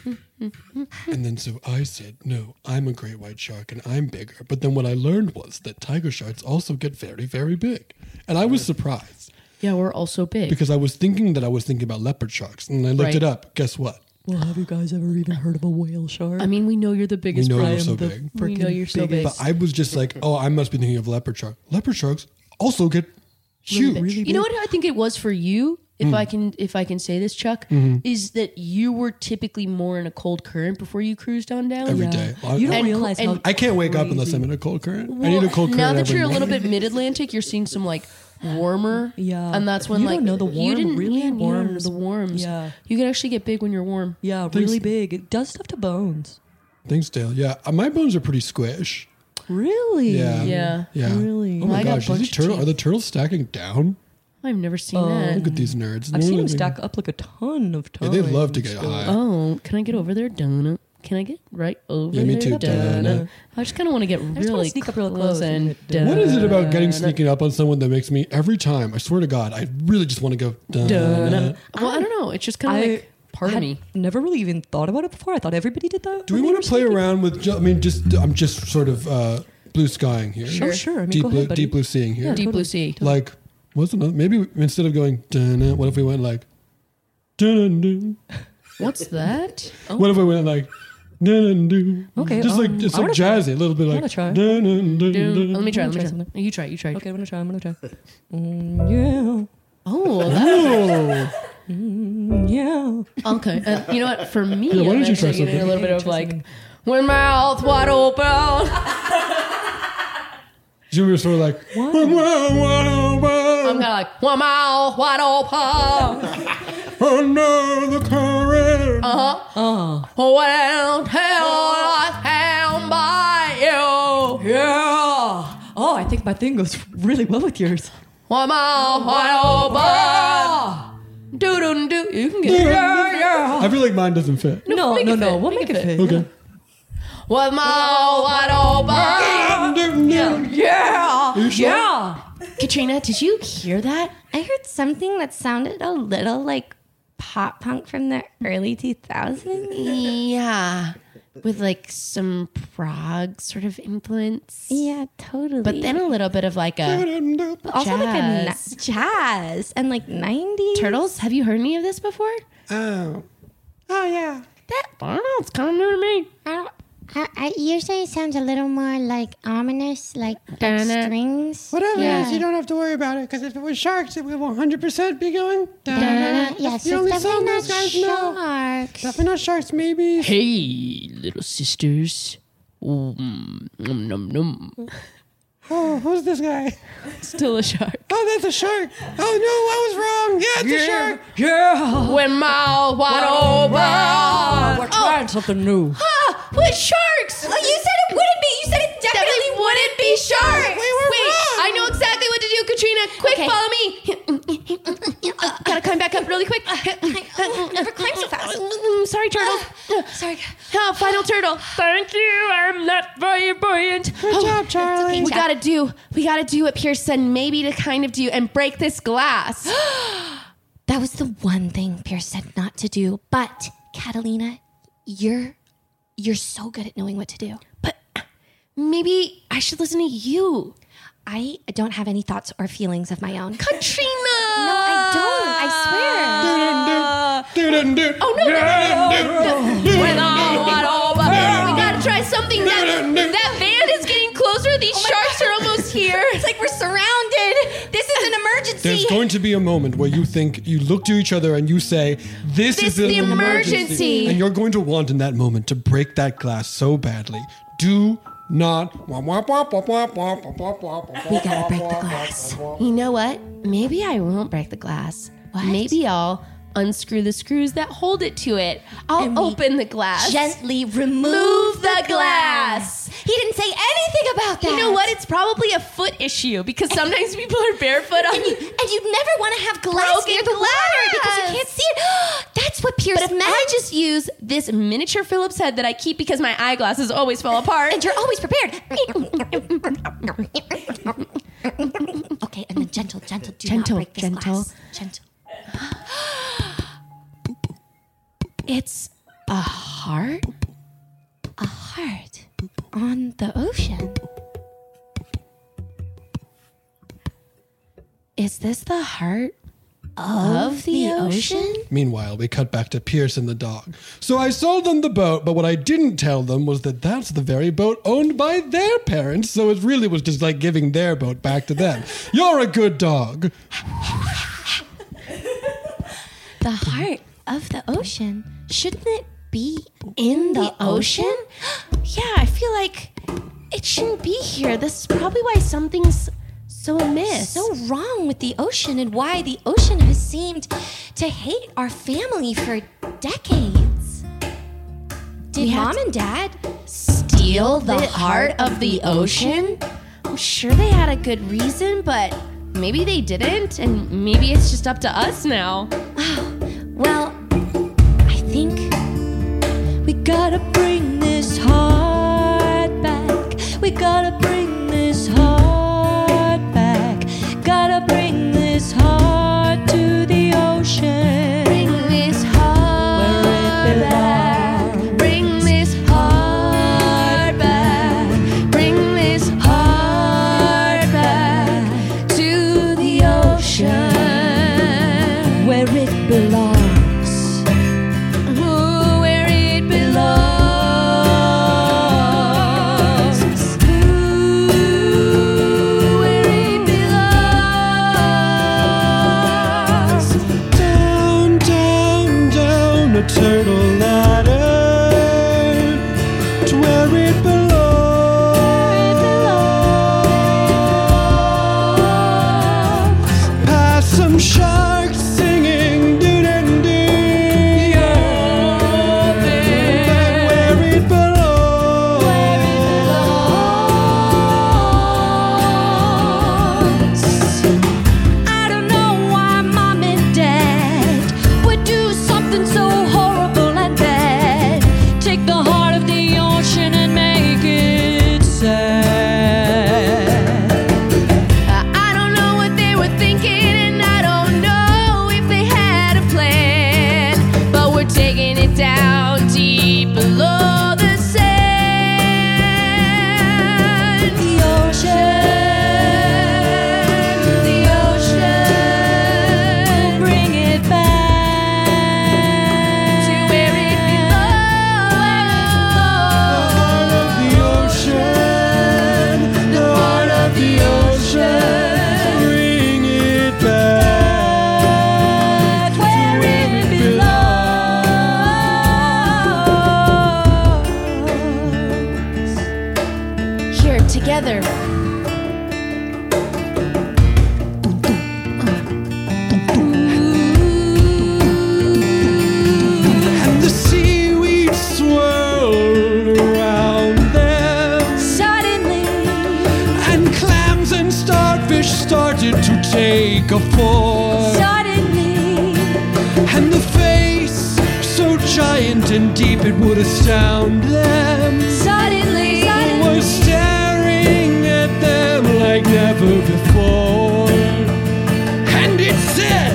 And then so I said, no, I'm a great white shark and I'm bigger. But then what I learned was that tiger sharks also get very, very big. And I was surprised. Yeah, we're also big. Because I was thinking about leopard sharks. And I looked it up. Guess what? Well, have you guys ever even heard of a whale shark? I mean, we know you're the biggest. We know you're so big. We know you're so big. But I was just like, oh, I must be thinking of leopard shark. Leopard sharks also get huge. Really big. You know what I think it was for you? If I can say this, Chuck, is that you were typically more in a cold current before you cruised on down. Every day. You don't realize how I can't wake up unless I'm in a cold current. I need a cold current. Now that every you're a little morning. bit mid-Atlantic, you're seeing some like warmer. Yeah. And that's when You like don't know the warm you didn't really warms. The warms. Yeah. You can actually get big when you're warm. Yeah, really big. It does stuff to bones. Thanks, Dale. Yeah, my bones are pretty squish. Really? Yeah. Really? Oh my I got gosh, are the turtles stacking down? I've never seen that. Look at these nerds. I've seen them stack up like a ton of times. Yeah, they love to get high. Oh, can I get over there, Donna? Can I get right over Yeah, me there, too, Donna? Donna. I just kind of want to get really sneak up real close and What is it about sneaking up on someone that makes me, every time, I swear to God, I really just want to go, Donna. Well, I don't know. It's just kind of like part of me. Never really even thought about it before. I thought everybody did that. Do we want to play around with, I'm just sort of blue skying here. Sure. I mean, go ahead, buddy. Deep blue seeing here. Yeah, deep blue sea. Like, what's another? Maybe instead of going, Donna, what if we went like, Dun-dun-dun. What's that? What if we went like, Dun-dun-dun. Okay. Just like, it's like jazzy, a little bit like, wanna try. Dun-dun-dun-dun. Let me try. something. You try. Okay, I'm gonna try. Yeah. Oh, that. Yeah. Okay. And you know what? For me, Yeah, why I'm don't you try actually getting something? a little bit of like, with mouth wide open. So we were sort of like, I'm kind of like, one mouth wide open. under the current. Well, tell I stand by you. Yeah. Oh, I think my thing goes really well with yours. One mouth wide open. Do. You can get it. Yeah. I feel like mine doesn't fit. No. We'll make it fit. Okay. With mouth wide open. Yeah. You sure? Yeah. Katrina, did you hear that? I heard something that sounded a little like pop punk from the early 2000s. Yeah. With like some prog sort of influence. Yeah, totally. But then a little bit of like a also jazz. like a jazz and like 90s. Turtles, have you heard any of this before? Oh yeah. I don't know, it's kind of new to me. Usually it sounds a little more like ominous, like strings. Whatever it Yeah. is, you don't have to worry about it. Because if it was sharks, it would 100% be going. Yeah, That's the so only definitely song not those guys know. sharks. Definitely not sharks, maybe. Hey, little sisters. Num num num. Oh, who's this guy? Still a shark. Oh, that's a shark. Oh, no, I was wrong. Yeah, it's a shark. Yeah. When my wide open. We're trying something new. With sharks. Oh, you said it wouldn't be. You said it definitely wouldn't be sharks. Wait, I know exactly what to do, Katrina. Quick, follow me. Gotta climb back up really quick. Never climb so fast. Sorry, turtle. Sorry. Oh, final turtle. Thank you. I'm not very buoyant. Good job, Charlie. We gotta do what Pierce said maybe to kind of do and break this glass. That was the one thing Pierce said not to do. But, Catalina, you're so good at knowing what to do. But maybe I should listen to you. I don't have any thoughts or feelings of my own. Katrina! No, I don't. I swear. Oh, no. We gotta try something. That van is getting closer. These sharks are almost here. It's like we're surrounded. This is an emergency. There's going to be a moment where you look to each other and you say, this is an emergency. And you're going to want in that moment to break that glass so badly. Do not. We gotta break the glass. You know what? Maybe I won't break the glass. What? Maybe I'll unscrew the screws that hold it to it. I'll open the glass. Gently remove the glass. He didn't say anything about that. You know what? It's probably a foot issue because sometimes people are barefoot on and you'd never want to have glass near the ladder because you can't see it. That's what Pierce meant. I just use this miniature Phillips head that I keep because my eyeglasses always fall apart. And you're always prepared. Okay, and then gentle. Do not break this glass. Gentle. It's a heart? A heart on the ocean. Is this the heart of the ocean? Meanwhile, we cut back to Pierce and the dog. So I sold them the boat, but what I didn't tell them was that that's the very boat owned by their parents, so it really was just like giving their boat back to them. You're a good dog. The heart of the ocean. Shouldn't it be in the ocean? Yeah, I feel like it shouldn't be here. This is probably why something's so amiss. So wrong with the ocean and why the ocean has seemed to hate our family for decades. Did Mom and Dad steal the heart of the ocean? I'm sure they had a good reason, but maybe they didn't, and maybe it's just up to us now. Well, I think we gotta bring this heart back. We gotta bring this heart back. Gotta bring this heart to the ocean. Bring this heart where it belongs. Bring this heart back. Bring this heart back to the ocean where it belongs. Turtle ladder to where it belongs. Past some sharks singing doo-doo-doo. But where it belongs. I don't know why Mom and Dad would do something so horrible and bad. Take the heart of the ocean and make it sad. I don't know what they were thinking, and I don't know started to take a form. Suddenly, And the face, so giant and deep it would astound them, suddenly, was staring at them like never before. And it said,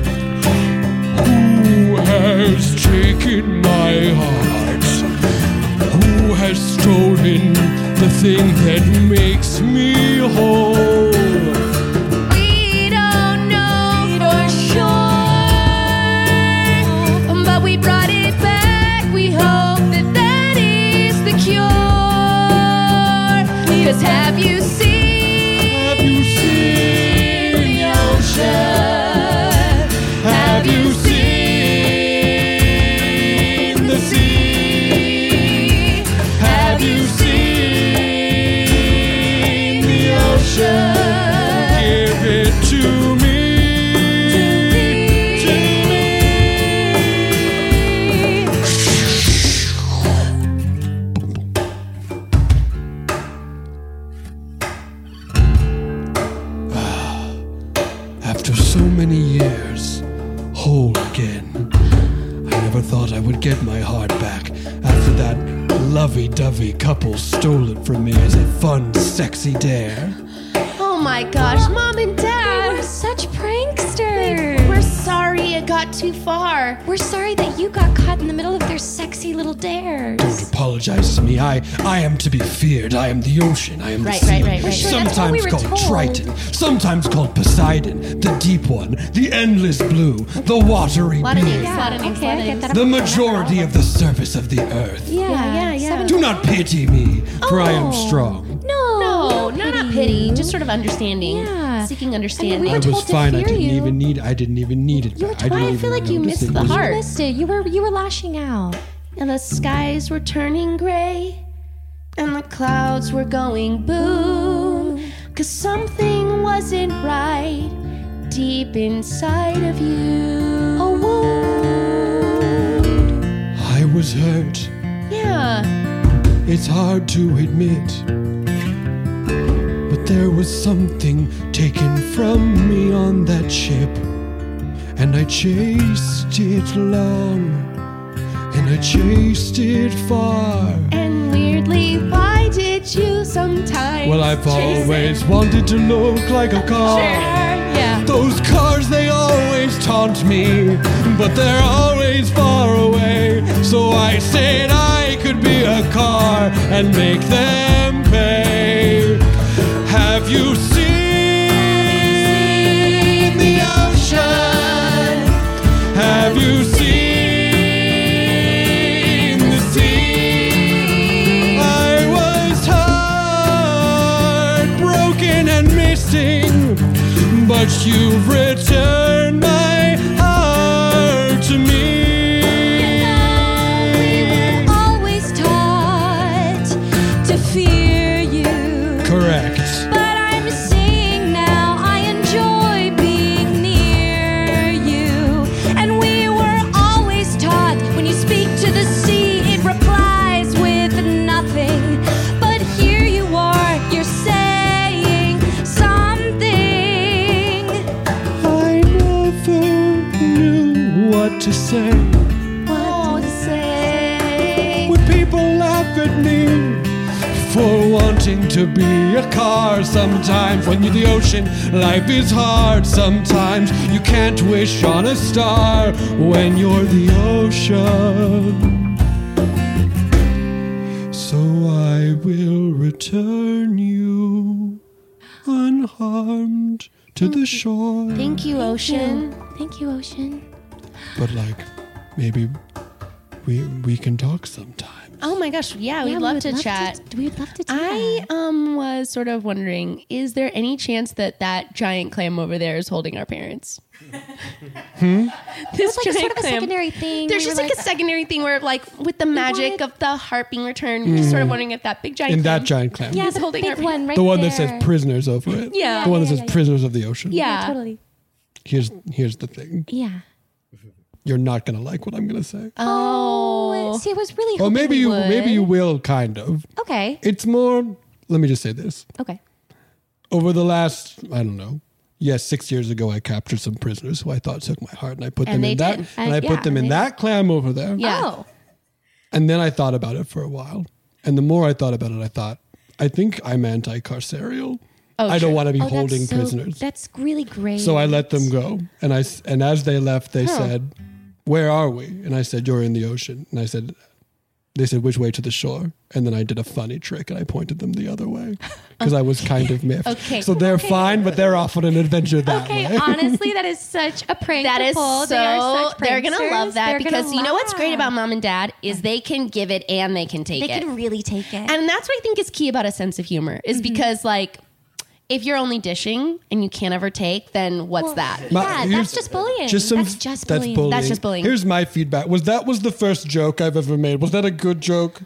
"Who has taken my heart? Who has stolen the thing that makes me whole?" We don't know for sure, but we brought it back. We hope that that is the cure. 'Cause have you seen the ocean? Have you seen the sea? Have you seen the ocean? Give it to me. After so many years, whole again. I never thought I would get my heart back after that lovey-dovey couple stole it from me as a fun, sexy dare. Oh my gosh, Mom and Dad! We're such pranksters. We're sorry it got too far. We're sorry that you got caught in the middle of their sexy little dares. Don't apologize to me. I am to be feared. I am the ocean. I am Right, the sea. right, right, right. Sure, that's what we Sometimes were called told. Triton. Sometimes called Poseidon. The deep one. The endless blue. The watery Lot of names, being. lot of names, Okay, lot I of get names. that. The majority of the surface of the earth. Yeah. Do not pity me, for I am strong. No, not pity. Just sort of understanding. Yeah. Seeking understanding. we I were was told to fine. I fear didn't you. even need it You were back. I told- didn't I even feel like you notice missed it. the Was- heart. You missed it. You were lashing out. And the skies were turning gray, and the clouds were going boom. 'Cause something wasn't right deep inside of you. A wound. I was hurt. Yeah. It's hard to admit. But there was something taken from me on that ship. And I chased it long. And I chased it far. And weirdly, why did you sometimes Well, I've chase always it? wanted to look like a car. Yeah. Those cars, they always taunt me, but they're always far away. So I said I could be a car and make them pay. Have you seen the ocean? Have you seen the sea? I was heartbroken and missing, but you've returned my heart to me. always taught to fear you. Correct. But I'm seeing now I enjoy being near you. And we were always taught when you speak to the sea, it replies with nothing. But here you are, you're saying something. I never knew what to say. What to say? Would people laugh at me for wanting to be a car? Sometimes when you're the ocean, life is hard. Sometimes you can't wish on a star when you're the ocean. So I will return you unharmed to the shore. Thank you, Ocean. Thank you, Ocean. But like, maybe we can talk sometime. Oh my gosh, yeah, we'd we love would to chat. We'd love to chat. I was sort of wondering, is there any chance that that giant clam over there is holding our parents? This It's like giant sort of a clam. secondary thing. There's We just were like a secondary thing where, like, with the magic wanted- of the heart being returned, we're just sort of wondering if that big giant In clam that giant clam. yeah, is the holding big our one right The one there. that says prisoners over it. Yeah. The one that Yeah, says yeah. prisoners of the ocean. Yeah. Totally. Here's the thing. Yeah. You're not gonna like what I'm gonna say. Oh. See, I was really Or hoping maybe we you would. maybe you will kind of. Okay. It's more, let me just say this. Okay. Over the last, I don't know, yes, 6 years ago I captured some prisoners who I thought took my heart, and I put And them in they that, did. and I put them in that clam over there. Yeah. Oh. And then I thought about it for a while, and the more I thought about it, I thought, I think I'm anti-carceral. I don't want to be holding prisoners. That's really great. So I let them go, and as they left, they said, "Where are we?" And I said, "You're in the ocean." And they said, "Which way to the shore?" And then I did a funny trick, and I pointed them the other way because I was kind of miffed. Okay. So they're fine, but they're off on an adventure that way. Honestly, that is such a prank. That is to pull. so. They are such They're gonna pranksters. love that They're because gonna you know what's great laugh. about mom and dad is they can give it and they can take They it. can really take it. And that's what I think is key about a sense of humor is because like if you're only dishing and you can't ever take, then what's that? Yeah, that's just bullying. That's just bullying. That's just bullying. Here's my feedback. Was the first joke I've ever made? Was that a good joke?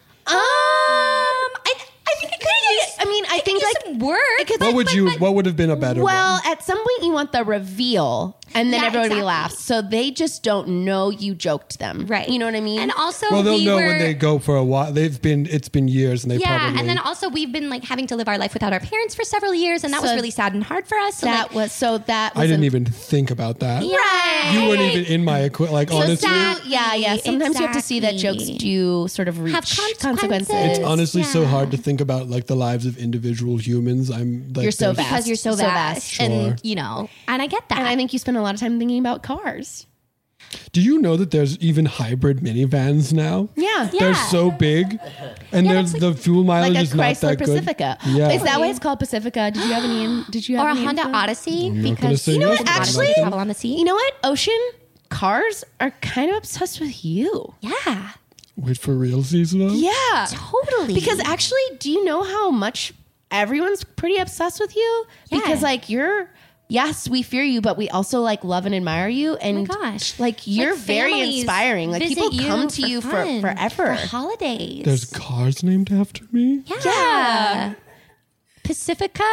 I think it could. I mean, I think like some work. What would have been a better well, one? at some point you want the reveal, and then Yeah, everybody exactly. laughs. So they just don't know you joked them, Right. You know what I mean? And also, Well, they'll we know were, when they go for a while. It's been years, and they yeah, probably. and then also we've been like having to live our life without our parents for several years, and that was So really sad and hard for us. So that was I didn't even think about that. Right. You weren't even in my honestly. Yeah. Sometimes you have to see that jokes do sort of reach consequences. It's honestly so hard to think about like the lives of individual humans. I'm like You're so there's- vast. because you're so vast, Sure. and you know, and I get that. And I think you spend a lot of time thinking about cars. Do you know that there's even hybrid minivans now? Yeah. They're so big, and there's the fuel mileage Like a is not Chrysler that good. Pacifica. Yeah. Is that why it's called Pacifica? Did you have any? Did you have or a any Honda info? Odyssey I'm not gonna because say You know yes, what? but I'm not Actually, gonna- travel on the sea. You know what? Ocean cars are kind of obsessed with you. Yeah, Wait for realsies though. Yeah, totally. Because actually, do you know how much everyone's pretty obsessed with you? Yeah. Because like yes, we fear you, but we also like love and admire you. And oh my gosh, like you're very families inspiring. Like visit people come to you for fun, forever. for holidays. There's cars named after me. Yeah. Pacifica,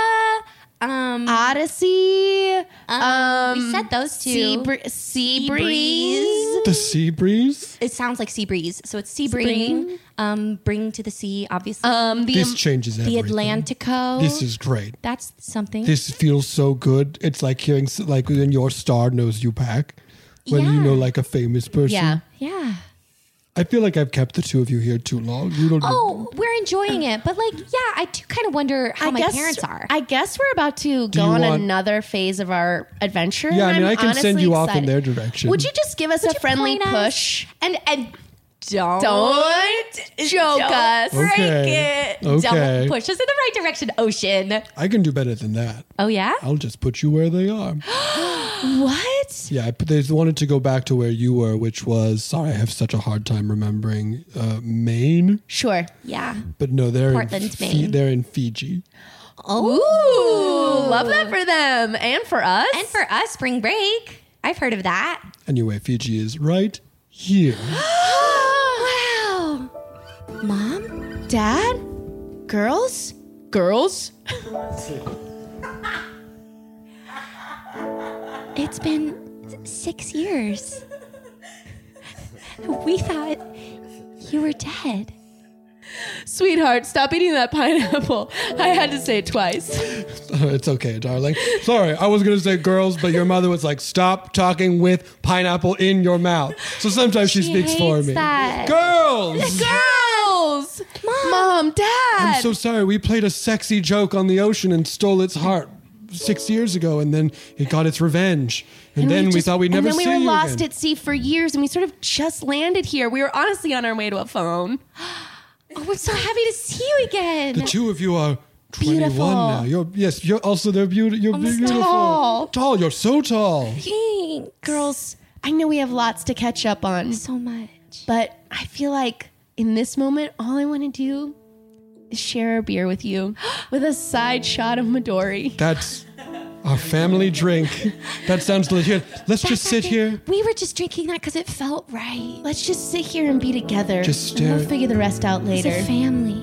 Odyssey. we said those two. Sea breeze. The sea breeze. It sounds like sea breeze, so it's sea bring. Bring to the sea, obviously. This changes the everything. Atlantico. This is great. That's something. This feels so good. It's like hearing like when your star knows you back. When you know like a famous person. Yeah. I feel like I've kept the two of you here too long. You don't. Oh, we're enjoying it, but like, yeah, I do kind of wonder how my parents are. I guess we're about to go you on want- another phase of our adventure. Yeah, I and mean, I'm I can send honestly you off in excited. their direction. Would you just give us a friendly point us? push? And don't joke us. Okay. Break it. Okay. Don't push us in the right direction, Ocean. I can do better than that. Oh yeah. I'll just put you where they are. What? Yeah, but they wanted to go back to where you were, which was, sorry, I have such a hard time remembering, Maine. Sure. Yeah. But no, they're Portland, Maine. They're in Fiji. Oh, love that for them and for us. And for us, spring break. I've heard of that. Anyway, Fiji is right here. Wow. Mom? Dad? Girls? Girls? It's been 6 years. We thought you were dead. Sweetheart, stop eating that pineapple. I had to say it twice. It's okay, darling. Sorry, I was going to say girls, but your mother was like, stop talking with pineapple in your mouth. So sometimes she speaks for hates me. that. Girls! Girls! Mom, Dad! I'm so sorry. We played a sexy joke on the ocean and stole its heart 6 years ago, and then it got its revenge. And then we thought we'd never see you And then we were lost again. at sea for years, and we sort of just landed here. We were honestly on our way to a phone. Oh, we're so happy to see you again. The two of you are 21 Beautiful. now. You're also they're beautiful. You're beautiful. Tall. You're so tall. Thanks. Girls, I know we have lots to catch up on. So much. But I feel like in this moment, all I want to do is share a beer with you with a side shot of Midori. That's our family drink. That sounds legit. Let's just sit here. We were just drinking that because it felt right. Let's just sit here and be together. Just and we'll stare. figure the rest out later. As a family.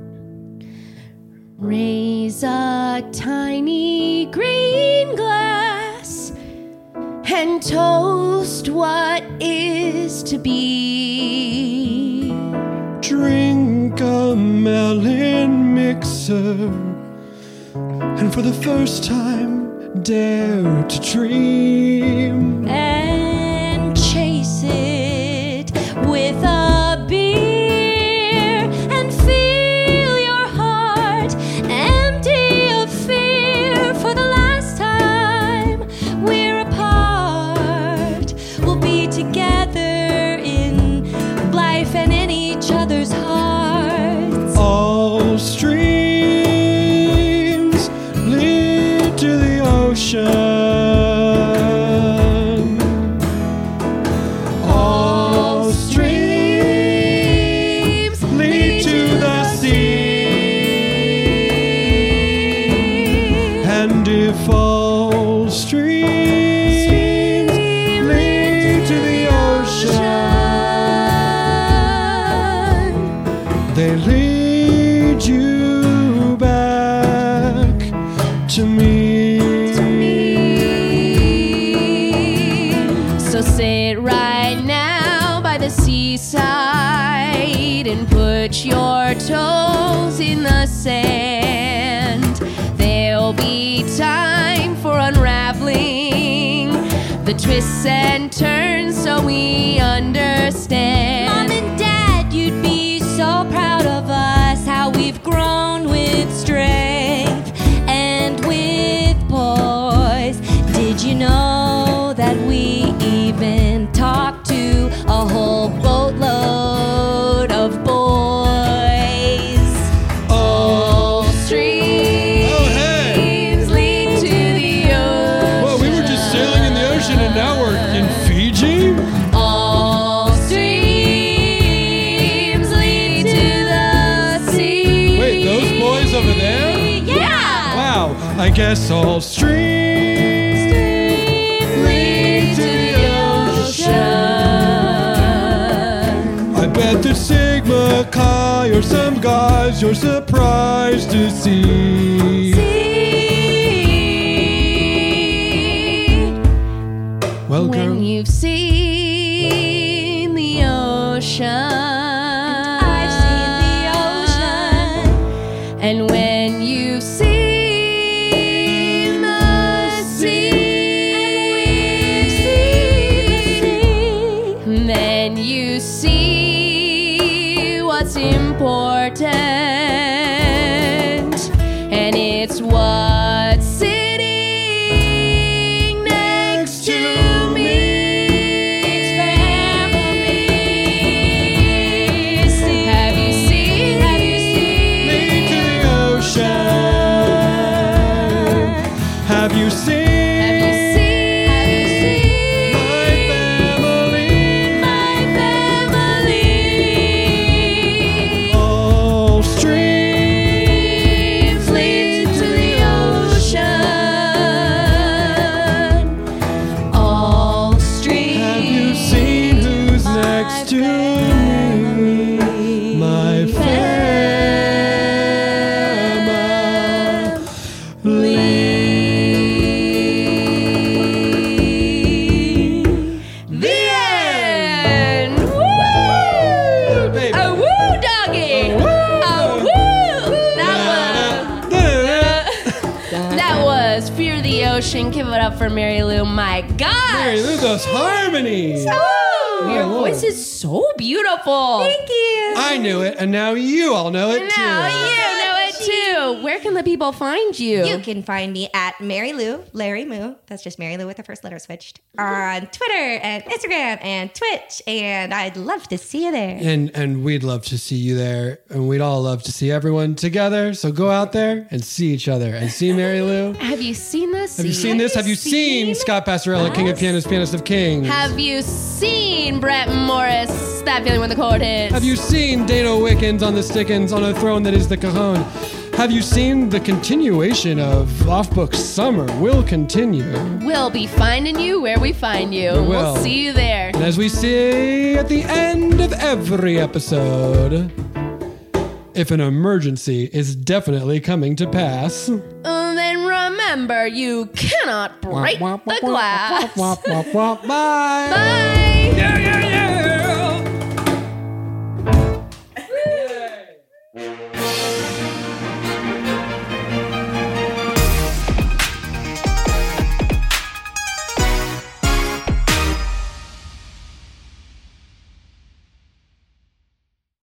Raise a tiny green glass and toast what is to be. Drink a melon mixer. And for the first time, dare to dream and chase it with a beer and feel your heart empty of fear. For the last time we're apart, we'll be together in life and in each other's hearts. All streams lead to the ocean. All streams lead to the sea. And if all streams lead to the ocean, they lead you back to me. So sit right now by the seaside and put your toes in the sand. There'll be time for unraveling the twists and turns so we understand. Mom and Dad, you'd be so proud of us, how we've grown with strength and with poise. Did you know that we even talked to a whole boatload of boys? All streams lead to the ocean. Well, we were just sailing in the ocean and now we're in Fiji? All streams lead to the sea. Wait, those boys over there? Yeah. Wow, I guess all streams lead to the ocean. I bet that Sigma Chi or some guys you're surprised to see. Well, girl, When you've seen the ocean, I've seen the ocean. and when you've seen the sea, then you see what's important, and it's what's sitting next to me. It's family. Have you seen? lead to the ocean. Have you seen? Have you seen? My family? My family. All streams lead to the ocean. All streams. Have you seen who's next to me? My family. The end. Woo! Baby. A woo, doggy. A woo. That was Fear the Ocean. Give it up for Mary Lou. My gosh. Mary Lou, those harmonies. Oh, your Lord. voice is so beautiful. Thank you. I knew it, and now you all know it too. Now you know it too. Where can the people find you? You can find me at Mary Lou, Larry Moo. That's just Mary Lou with the first letter switched. On Twitter and Instagram and Twitch. And I'd love to see you there. And we'd love to see you there, and we'd all love to see everyone together. So go out there and see each other and see Mary Lou. Have you seen this? Have you seen this? Have you seen Scott Passarella, King of Pianists, Pianist of Kings? Have you seen Brett Morris, That Feeling When the Chord Hits? Have you seen Dano Wickens on the Stickens on a throne that is the cajon? Have you seen the continuation of Off Book Summer will continue? We'll be finding you where we find you. We will. We'll see you there. And as we say at the end of every episode, if an emergency is definitely coming to pass, Then remember, you cannot break the glass. Bye. Bye.